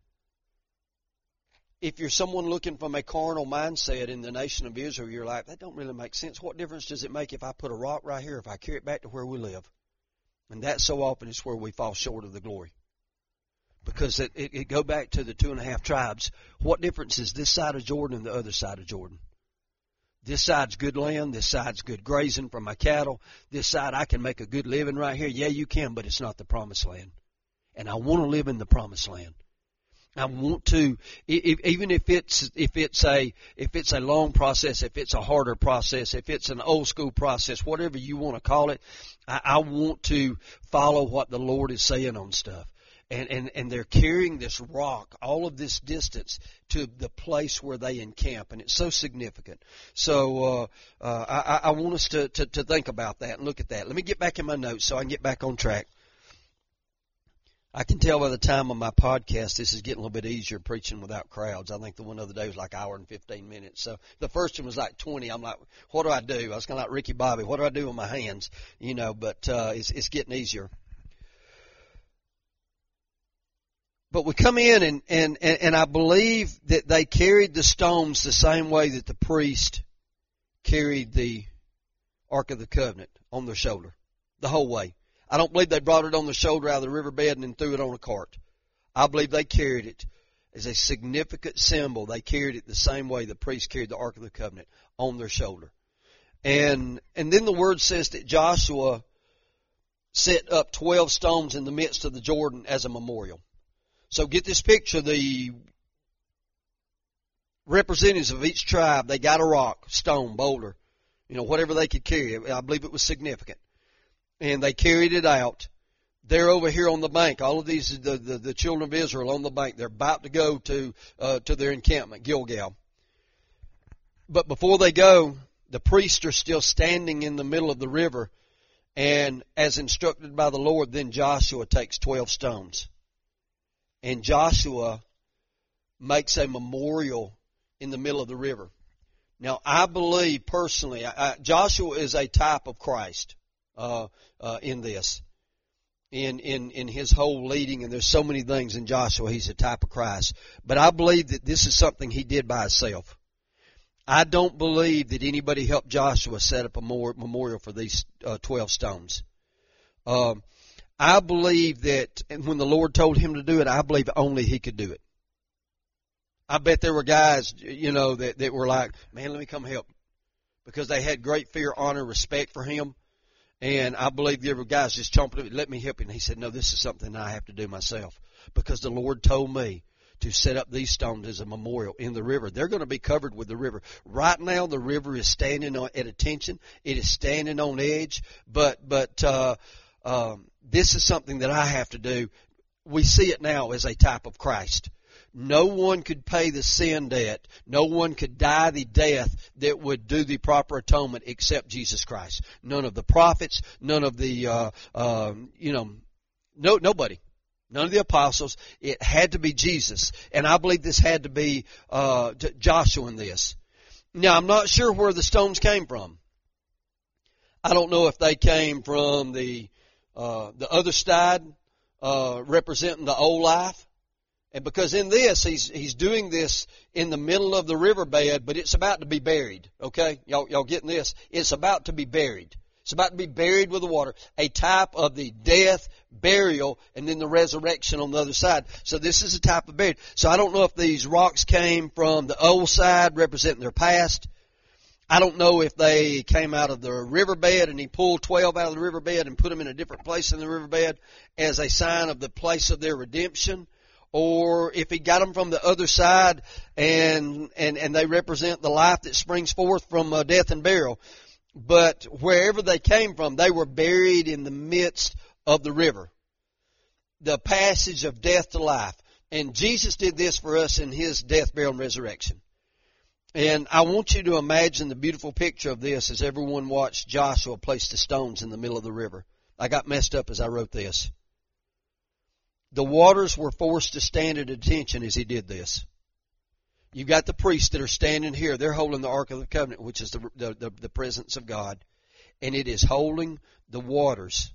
if you're someone looking from a carnal mindset in the nation of Israel, you're like, that don't really make sense. What difference does it make if I put a rock right here, if I carry it back to where we live? And that so often is where we fall short of the glory. Because it, it, it go back to the two and a half tribes. What difference is this side of Jordan and the other side of Jordan? This side's good land. This side's good grazing for my cattle. This side, I can make a good living right here. Yeah, you can, but it's not the promised land. And I want to live in the promised land. I want to, if, even if it's if it's a if it's a long process, if it's a harder process, if it's an old school process, whatever you want to call it, I, I want to follow what the Lord is saying on stuff. And, and, and they're carrying this rock all of this distance to the place where they encamp. And it's so significant. So uh, uh, I, I want us to, to, to think about that and look at that. Let me get back in my notes so I can get back on track. I can tell by the time of my podcast, this is getting a little bit easier preaching without crowds. I think the one the other day was like an hour and fifteen minutes. So the first one was like twenty. I'm like, what do I do? I was kind of like Ricky Bobby. What do I do with my hands? You know, but uh, it's, it's getting easier. But we come in, and, and, and I believe that they carried the stones the same way that the priest carried the Ark of the Covenant on their shoulder, the whole way. I don't believe they brought it on their shoulder out of the riverbed and then threw it on a cart. I believe they carried it as a significant symbol. They carried it the same way the priest carried the Ark of the Covenant, on their shoulder. And, and then the word says that Joshua set up twelve stones in the midst of the Jordan as a memorial. So get this picture, the representatives of each tribe, they got a rock, stone, boulder, you know, whatever they could carry. I believe it was significant. And they carried it out. They're over here on the bank. All of these, the, the, the children of Israel on the bank. They're about to go to, uh, to their encampment, Gilgal. But before they go, the priests are still standing in the middle of the river. And as instructed by the Lord, then Joshua takes twelve stones. And Joshua makes a memorial in the middle of the river. Now, I believe personally, I, I, Joshua is a type of Christ uh, uh, in this, in, in, in his whole leading. And there's so many things in Joshua. He's a type of Christ. But I believe that this is something he did by himself. I don't believe that anybody helped Joshua set up a memorial for these uh, twelve stones. Um, I believe that when the Lord told him to do it, I believe only he could do it. I bet there were guys, you know, that, that were like, man, let me come help. Because they had great fear, honor, respect for him. And I believe there were guys just chomping at, let me help you. And he said, no, this is something I have to do myself. Because the Lord told me to set up these stones as a memorial in the river. They're going to be covered with the river. Right now, the river is standing on, at attention. It is standing on edge. But, but, uh, um, this is something that I have to do. We see it now as a type of Christ. No one could pay the sin debt. No one could die the death that would do the proper atonement except Jesus Christ. None of the prophets, none of the, uh, uh, you know, no, nobody. None of the apostles. It had to be Jesus. And I believe this had to be uh, Joshua in this. Now, I'm not sure where the stones came from. I don't know if they came from the uh, the other side, uh, representing the old life. And because in this, he's he's doing this in the middle of the riverbed, but it's about to be buried. Okay, y'all y'all getting this? It's about to be buried. It's about to be buried with the water, a type of the death, burial, and then the resurrection on the other side. So this is a type of burial. So I don't know if these rocks came from the old side, representing their past. I don't know if they came out of the riverbed and he pulled twelve out of the riverbed and put them in a different place in the riverbed as a sign of the place of their redemption, or if he got them from the other side and and, and they represent the life that springs forth from uh, death and burial. But wherever they came from, they were buried in the midst of the river. The passage of death to life. And Jesus did this for us in His death, burial, and resurrection. And I want you to imagine the beautiful picture of this as everyone watched Joshua place the stones in the middle of the river. I got messed up as I wrote this. The waters were forced to stand at attention as he did this. You've got the priests that are standing here. They're holding the Ark of the Covenant, which is the, the, the, the presence of God. And it is holding the waters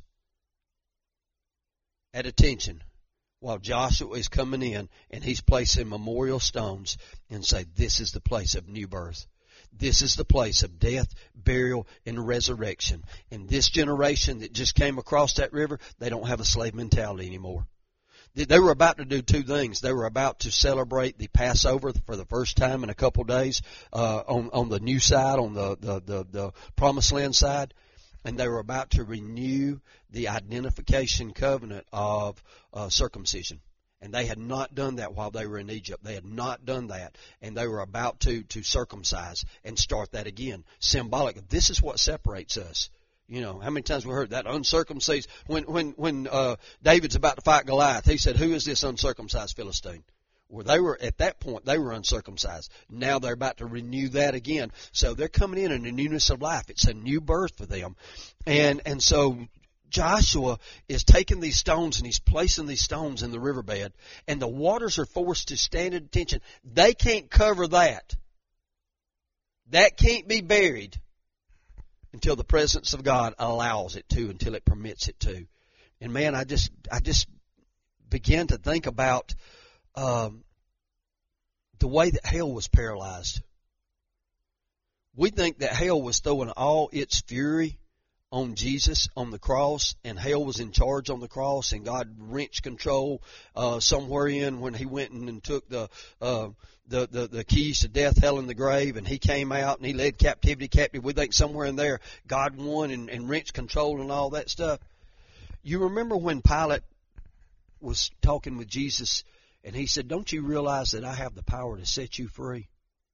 at attention while Joshua is coming in and he's placing memorial stones and say, this is the place of new birth. This is the place of death, burial, and resurrection. And this generation that just came across that river, they don't have a slave mentality anymore. They were about to do two things. They were about to celebrate the Passover for the first time in a couple of days uh, on on the new side, on the, the, the, the Promised Land side. And they were about to renew the identification covenant of uh, circumcision. And they had not done that while they were in Egypt. They had not done that. And they were about to, to circumcise and start that again. Symbolic. This is what separates us. You know, how many times we heard that uncircumcised? When when when uh, David's about to fight Goliath, he said, "Who is this uncircumcised Philistine?" Well, they were at that point they were uncircumcised. Now they're about to renew that again. So they're coming in in a newness of life. It's a new birth for them, and and so Joshua is taking these stones and he's placing these stones in the riverbed, and the waters are forced to stand at attention. They can't cover that. That can't be buried until the presence of God allows it to, until it permits it to. And man, I just I just began to think about um, the way that hell was paralyzed. We think that hell was throwing all its fury on Jesus on the cross, and hell was in charge on the cross, and God wrenched control uh, somewhere in when He went in and took the, uh, the the the keys to death, hell, and the grave, and He came out and He led captivity captive. We think somewhere in there God won and, and wrenched control and all that stuff. You remember when Pilate was talking with Jesus and he said, "Don't you realize that I have the power to set you free?"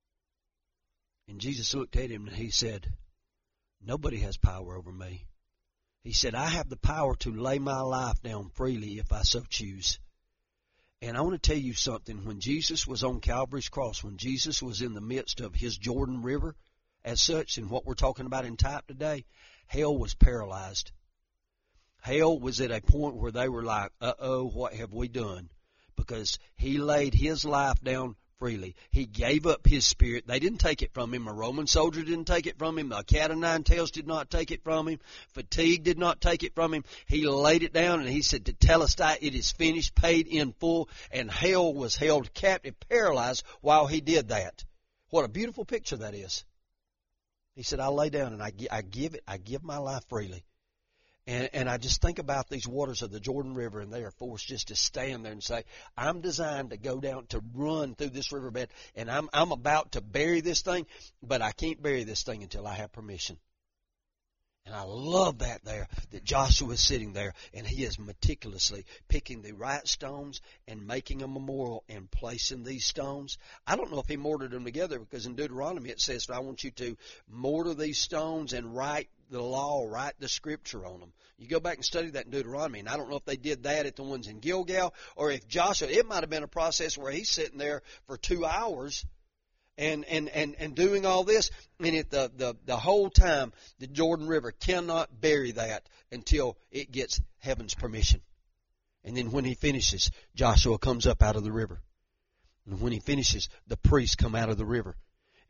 And Jesus looked at him and He said, "Nobody has power over me." He said, "I have the power to lay my life down freely if I so choose." And I want to tell you something. When Jesus was on Calvary's cross, when Jesus was in the midst of His Jordan River, as such, and what we're talking about in type today, hell was paralyzed. Hell was at a point where they were like, uh-oh, what have we done? Because He laid His life down freely. He gave up His spirit. They didn't take it from Him. A Roman soldier didn't take it from Him. A cat of nine tails did not take it from Him. Fatigue did not take it from Him. He laid it down and He said, "Tetelestai, it is finished," paid in full, and hell was held captive, paralyzed while He did that. What a beautiful picture that is. He said, "I lay down and I, I give it, I give my life freely." And, and I just think about these waters of the Jordan River, and they are forced just to stand there and say, "I'm designed to go down, to run through this riverbed, and I'm, I'm about to bury this thing, but I can't bury this thing until I have permission." And I love that there, that Joshua is sitting there, and he is meticulously picking the right stones and making a memorial and placing these stones. I don't know if he mortared them together, because in Deuteronomy it says, "I want you to mortar these stones and write the law, write the scripture on them." You go back and study that in Deuteronomy, and I don't know if they did that at the ones in Gilgal, or if Joshua, it might have been a process where he's sitting there for two hours and and and, and doing all this, and it, the, the, the whole time the Jordan River cannot bury that until it gets heaven's permission. And then when he finishes, Joshua comes up out of the river. And when he finishes, the priests come out of the river.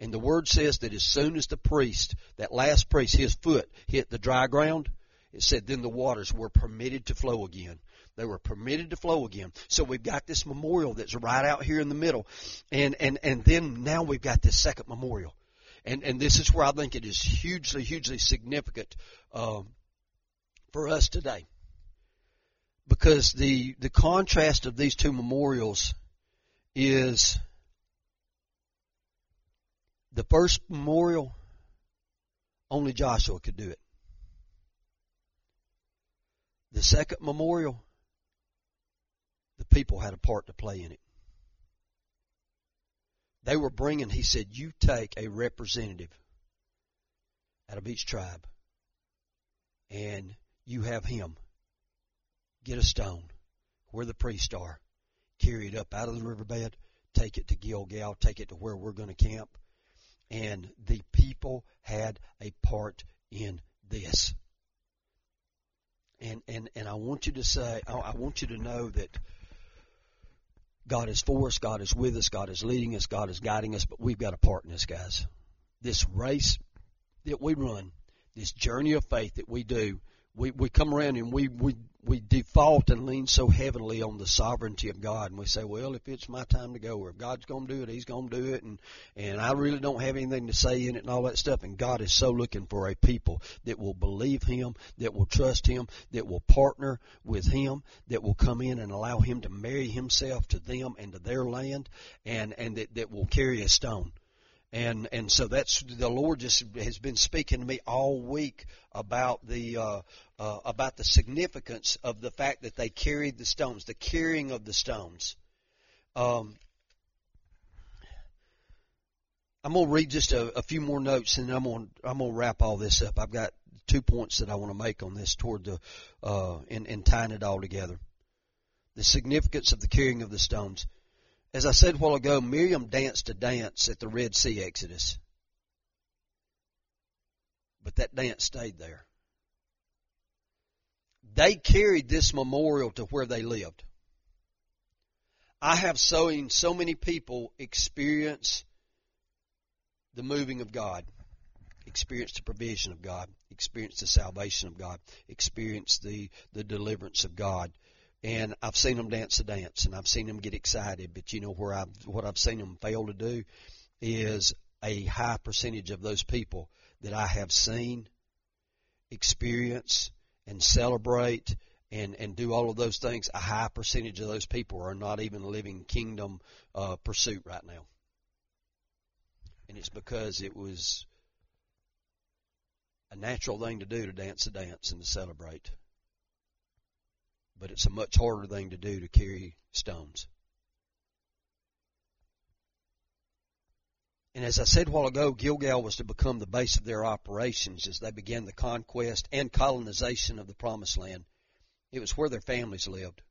And the Word says that as soon as the priest, that last priest, his foot hit the dry ground, it said then the waters were permitted to flow again. They were permitted to flow again. So we've got this memorial that's right out here in the middle. And, and, and then now we've got this second memorial. And, and this is where I think it is hugely, hugely significant um, for us today. Because the, the contrast of these two memorials is the first memorial, only Joshua could do it. The second memorial, the people had a part to play in it. They were bringing, he said, you take a representative out of each tribe and you have him get a stone where the priests are, carry it up out of the riverbed, take it to Gilgal, take it to where we're going to camp. And the people had a part in this. And and and I want you to say, I want you to know that God is for us, God is with us, God is leading us, God is guiding us, but we've got a part in this, guys. This race that we run, this journey of faith that we do, we, we come around and we, we, we default and lean so heavily on the sovereignty of God. And we say, well, if it's my time to go, or if God's going to do it, He's going to do it. And, and I really don't have anything to say in it and all that stuff. And God is so looking for a people that will believe Him, that will trust Him, that will partner with Him, that will come in and allow Him to marry Himself to them and to their land, and, and that, that will carry a stone. And and so that's the Lord just has been speaking to me all week about the uh, uh, about the significance of the fact that they carried the stones, the carrying of the stones. Um, I'm going to read just a, a few more notes, and I'm going I'm going to wrap all this up. I've got two points that I want to make on this toward the uh, in, in tying it all together. The significance of the carrying of the stones. As I said a while ago, Miriam danced a dance at the Red Sea Exodus. But that dance stayed there. They carried this memorial to where they lived. I have seen so many people experience the moving of God, experience the provision of God, experience the salvation of God, experience the, the deliverance of God. And I've seen them dance a dance, and I've seen them get excited. But you know where I've, what I've seen them fail to do is a high percentage of those people that I have seen experience and celebrate and, and do all of those things. A high percentage of those people are not even living kingdom uh, pursuit right now. And it's because it was a natural thing to do to dance a dance and to celebrate. But it's a much harder thing to do to carry stones. And as I said a while ago, Gilgal was to become the base of their operations as they began the conquest and colonization of the Promised Land. It was where their families lived.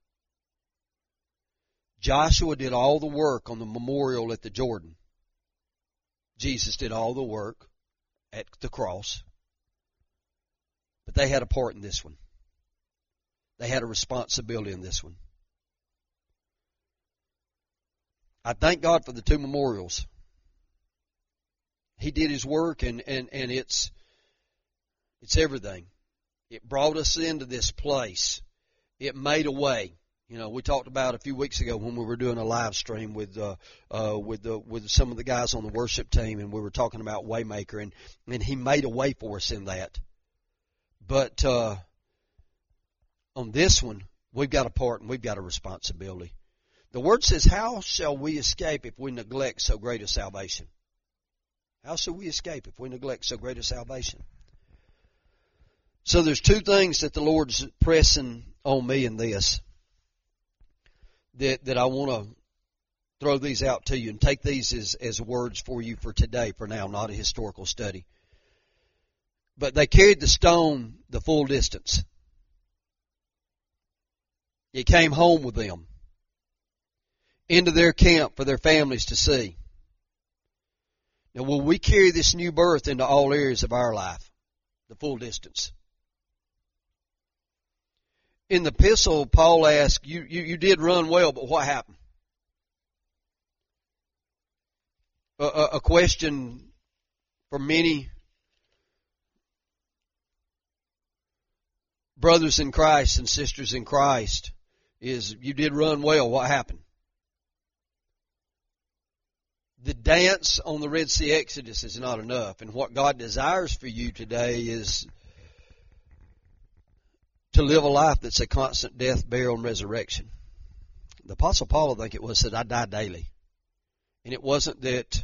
Joshua did all the work on the memorial at the Jordan. Jesus did all the work at the cross. But they had a part in this one. They had a responsibility in this one. I thank God for the two memorials. He did His work, and, and, and it's it's everything. It brought us into this place. It made a way. You know, we talked about a few weeks ago when we were doing a live stream with uh, uh, with the with some of the guys on the worship team, and we were talking about Waymaker, and, and He made a way for us in that. But uh, on this one, we've got a part and we've got a responsibility. The Word says, how shall we escape if we neglect so great a salvation? How shall we escape if we neglect so great a salvation? So there's two things that the Lord's pressing on me in this that, that I want to throw these out to you and take these as, as words for you for today, for now, not a historical study. But they carried the stone the full distance. It came home with them into their camp for their families to see. Now, will we carry this new birth into all areas of our life, the full distance? In the epistle, Paul asked, you, you, you did run well, but what happened? a, a, a question for many brothers in Christ and sisters in Christ is, you did run well, what happened? The dance on the Red Sea Exodus is not enough. And what God desires for you today is to live a life that's a constant death, burial, and resurrection. The Apostle Paul, I think it was, said, I die daily. And it wasn't that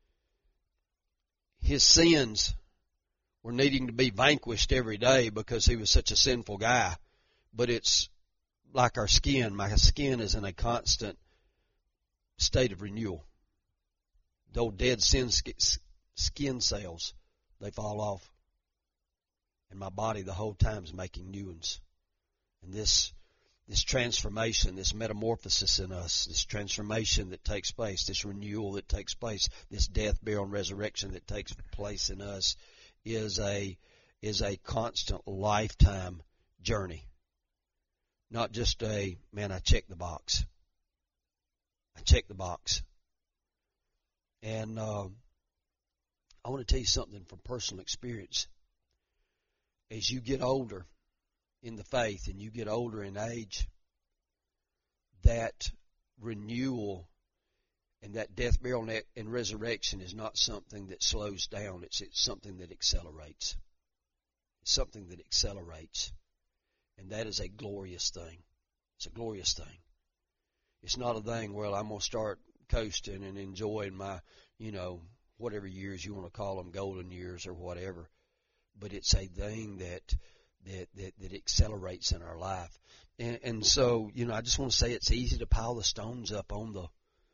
his sins were needing to be vanquished every day because he was such a sinful guy. But it's like our skin. My skin is in a constant state of renewal. The old dead skin cells, they fall off. And my body the whole time is making new ones. And this this transformation, this metamorphosis in us, this transformation that takes place, this renewal that takes place, this death, burial, and resurrection that takes place in us is a is a constant lifetime journey. Not just a, man, I checked the box. I checked the box. And uh, I want to tell you something from personal experience. As you get older in the faith and you get older in age, that renewal and that death, burial, and resurrection is not something that slows down. It's, it's something that accelerates. It's something that accelerates. And that is a glorious thing. It's a glorious thing. It's not a thing, well, I'm going to start coasting and enjoying my, you know, whatever years you want to call them, golden years or whatever. But it's a thing that that that, that accelerates in our life. And, and so, you know, I just want to say it's easy to pile the stones up on the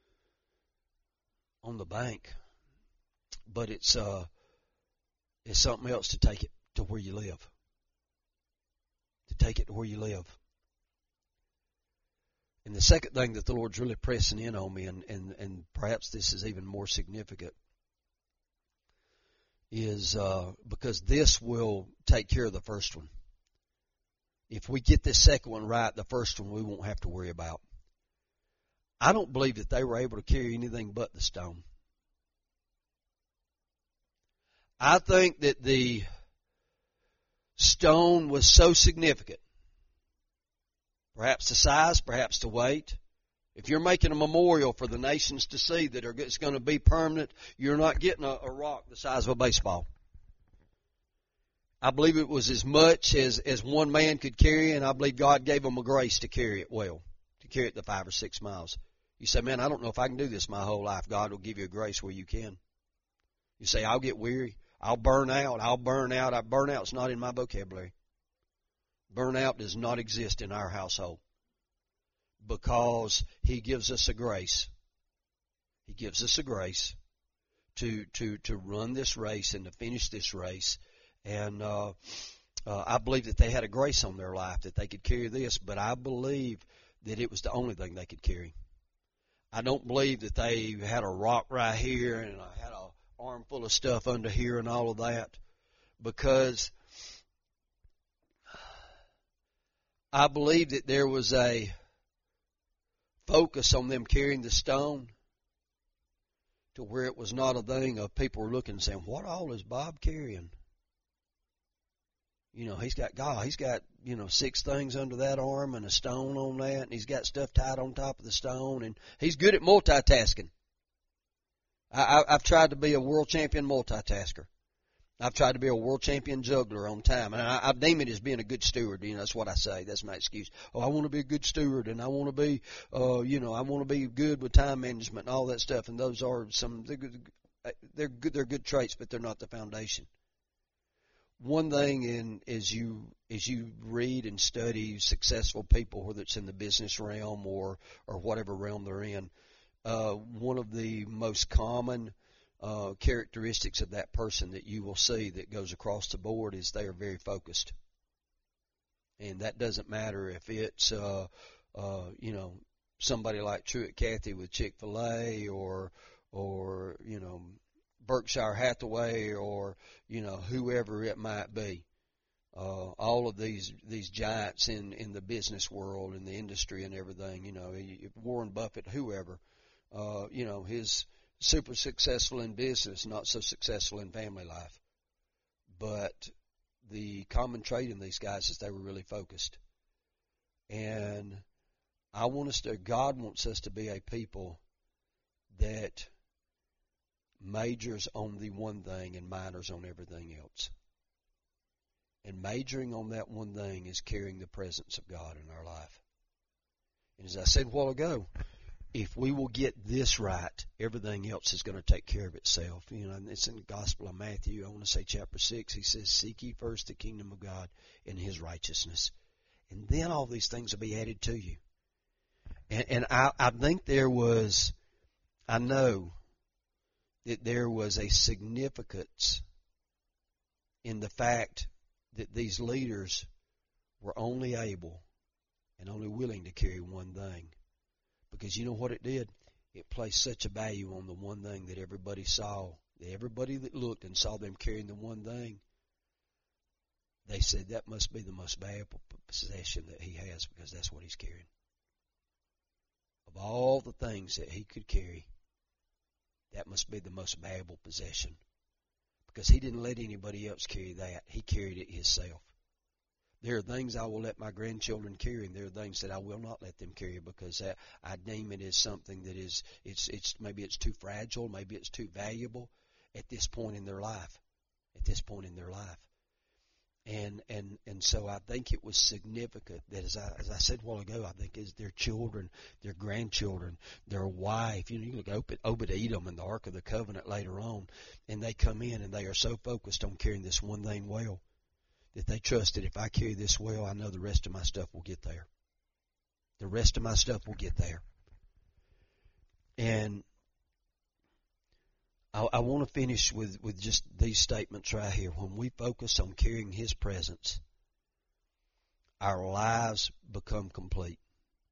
on the bank, but it's uh it's something else to take it to where you live. To take it to where you live. And the second thing that the Lord's really pressing in on me, and, and, and perhaps this is even more significant, is uh, because this will take care of the first one. If we get this second one right, the first one we won't have to worry about. I don't believe that they were able to carry anything but the stone. I think that the stone was so significant, perhaps the size, perhaps the weight. If you're making a memorial for the nations to see that it's going to be permanent, you're not getting a, a rock the size of a baseball. I believe it was as much as, as one man could carry, and I believe God gave them a grace to carry it well, to carry it the five or six miles. You say, man, I don't know if I can do this my whole life. God will give you a grace where you can. You say, I'll get weary. I'll burn out. I'll burn out. I burn out's not in my vocabulary. Burnout does not exist in our household because He gives us a grace. He gives us a grace to to to run this race and to finish this race. And uh, uh, I believe that they had a grace on their life that they could carry this, but I believe that it was the only thing they could carry. I don't believe that they had a rock right here and I had a armful of stuff under here and all of that, because I believe that there was a focus on them carrying the stone to where it was not a thing of people were looking and saying, what all is Bob carrying? You know, he's got God, he's got, you know, six things under that arm and a stone on that, and he's got stuff tied on top of the stone, and he's good at multitasking. I, I, I've tried to be a world champion multitasker. I've tried to be a world champion juggler on time, and I, I deem it as being a good steward. You know, that's what I say. That's my excuse. Oh, I want to be a good steward, and I want to be, uh, you know, I want to be good with time management and all that stuff. And those are some, they're good, they're good, they're good traits, but they're not the foundation. One thing, in as you as you read and study successful people, whether it's in the business realm or or whatever realm they're in, uh, one of the most common Uh, characteristics of that person that you will see that goes across the board is they are very focused. And that doesn't matter if it's, uh, uh, you know, somebody like Truett Cathy with Chick-fil-A or, or, you know, Berkshire Hathaway or, you know, whoever it might be. Uh, all of these, these giants in, in the business world and the industry and everything, you know, Warren Buffett, whoever, uh, you know, his, super successful in business, not so successful in family life. But the common trait in these guys is they were really focused. And I want us to, God wants us to be a people that majors on the one thing and minors on everything else. And majoring on that one thing is carrying the presence of God in our life. And as I said a while ago, if we will get this right, everything else is going to take care of itself. You know, and it's in the Gospel of Matthew, I want to say chapter six, he says, seek ye first the kingdom of God and his righteousness. And then all these things will be added to you. And, and I, I think there was, I know that there was a significance in the fact that these leaders were only able and only willing to carry one thing. Because you know what it did? It placed such a value on the one thing that everybody saw. That everybody that looked and saw them carrying the one thing, they said that must be the most valuable possession that he has, because that's what he's carrying. Of all the things that he could carry, that must be the most valuable possession. Because he didn't let anybody else carry that. He carried it himself. There are things I will let my grandchildren carry, and there are things that I will not let them carry, because I, I deem it as something that is, it's, it's, maybe it's too fragile, maybe it's too valuable at this point in their life, at this point in their life. And, and, and so I think it was significant that, as I, as I said a while ago, I think as their children, their grandchildren, their wife, you know, you look at Obed-Edom and the Ark of the Covenant later on, and they come in and they are so focused on carrying this one thing well, that they trust that if I carry this well, I know the rest of my stuff will get there. The rest of my stuff will get there. And I, I want to finish with, with just these statements right here. When we focus on carrying his presence, our lives become complete.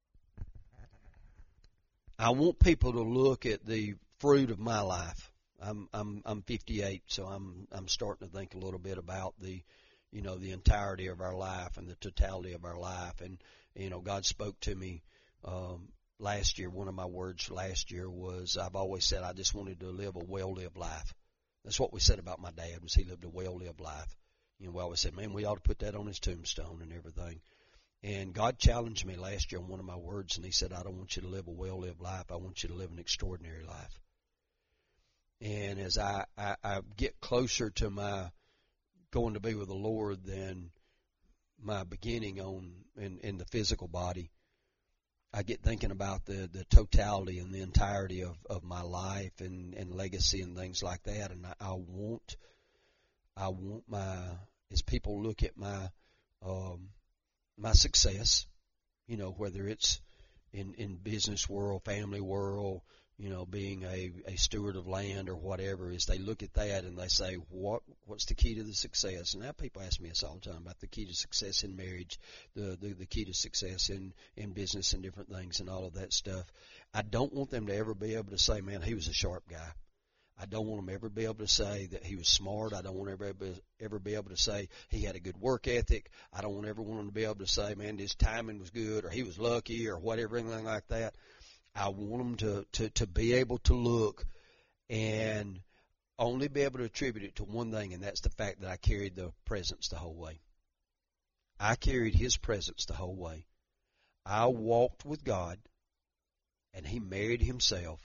I want people to look at the fruit of my life. I'm I'm I'm fifty-eight, so I'm I'm starting to think a little bit about the you know, the entirety of our life and the totality of our life. And, you know, God spoke to me um, last year. One of my words last year was, I've always said I just wanted to live a well-lived life. That's what we said about my dad, was he lived a well-lived life. You know, we always said, man, we ought to put that on his tombstone and everything. And God challenged me last year on one of my words, and he said, I don't want you to live a well-lived life. I want you to live an extraordinary life. And as I, I, I get closer to my going to be with the Lord than my beginning on in, in the physical body, I get thinking about the, the totality and the entirety of, of my life and, and legacy and things like that. And I, I want, I want my, as people look at my, um, my success, you know, whether it's in, in business world, family world, you know, being a, a steward of land or whatever, is they look at that and they say, what what's the key to the success? And now people ask me this all the time about the key to success in marriage, the, the, the key to success in, in business and different things and all of that stuff. I don't want them to ever be able to say, man, he was a sharp guy. I don't want them ever be able to say that he was smart. I don't want ever ever be able to say he had a good work ethic. I don't want ever want them to be able to say, man, his timing was good or he was lucky or whatever, anything like that. I want them to, to, to be able to look and only be able to attribute it to one thing, and that's the fact that I carried the presence the whole way. I carried his presence the whole way. I walked with God, and he married himself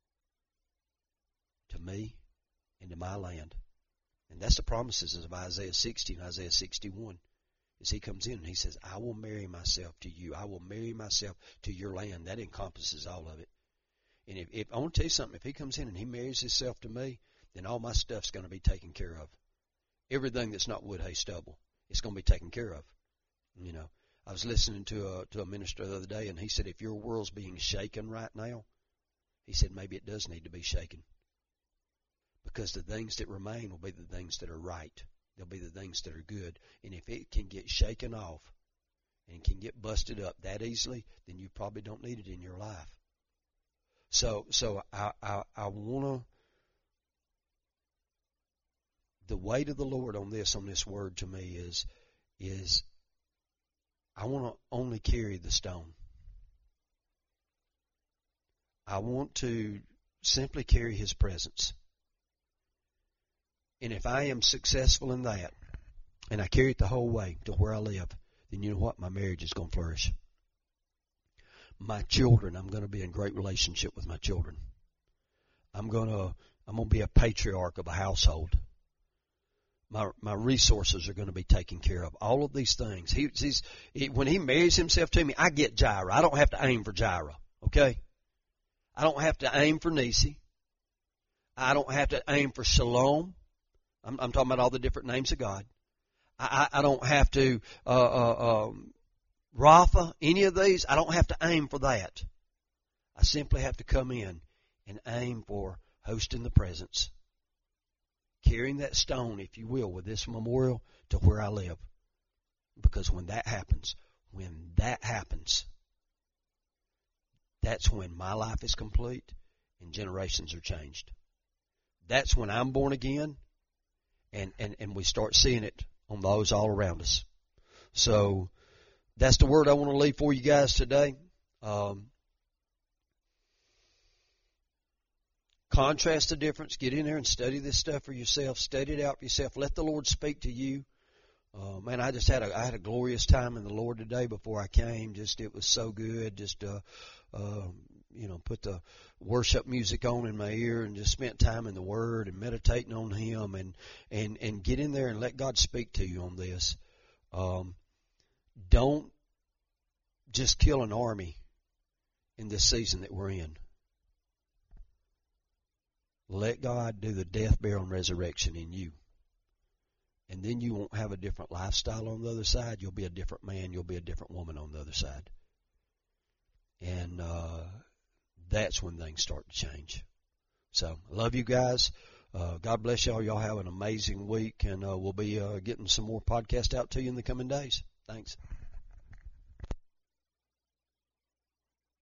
to me and to my land. And that's the promises of Isaiah sixty and Isaiah sixty-one. As he comes in and he says, I will marry myself to you. I will marry myself to your land. That encompasses all of it. And if, if I want to tell you something, if he comes in and he marries himself to me, then all my stuff's going to be taken care of. Everything that's not wood, hay, stubble, it's going to be taken care of. You know, I was listening to a, to a minister the other day, and he said, if your world's being shaken right now, he said, maybe it does need to be shaken. Because the things that remain will be the things that are right. They'll be the things that are good. And if it can get shaken off and can get busted up that easily, then you probably don't need it in your life. So, so I, I, I want to, the weight of the Lord on this, on this word to me is, is I want to only carry the stone. I want to simply carry His presence. And if I am successful in that, and I carry it the whole way to where I live, then you know what? My marriage is going to flourish. My children, I'm going to be in great relationship with my children. I'm going to, I'm going to be a patriarch of a household. My my resources are going to be taken care of. All of these things. He, he's he, when he marries himself to me, I get Jireh. I don't have to aim for Jireh. Okay? I don't have to aim for Nisi. I don't have to aim for Shalom. I'm, I'm talking about all the different names of God. I, I, I don't have to uh, uh, um, Rapha, any of these. I don't have to aim for that. I simply have to come in and aim for hosting the presence. Carrying that stone, if you will, with this memorial to where I live. Because when that happens, when that happens, that's when my life is complete and generations are changed. That's when I'm born again and, and, and we start seeing it on those all around us. So that's the word I want to leave for you guys today. Um, Contrast the difference. Get in there and study this stuff for yourself. Study it out for yourself. Let the Lord speak to you. Uh, man, I just had a I had a glorious time in the Lord today before I came. Just it was so good. Just uh, uh, you know, put the worship music on in my ear and just spent time in the Word and meditating on Him and and and get in there and let God speak to you on this. Um, don't just kill an army in this season that we're in. Let God do the death, burial, and resurrection in you. And then you won't have a different lifestyle on the other side. You'll be a different man. You'll be a different woman on the other side. And uh, that's when things start to change. So, I love you guys. Uh, God bless y'all. Y'all have an amazing week. And uh, we'll be uh, getting some more podcasts out to you in the coming days. Thanks.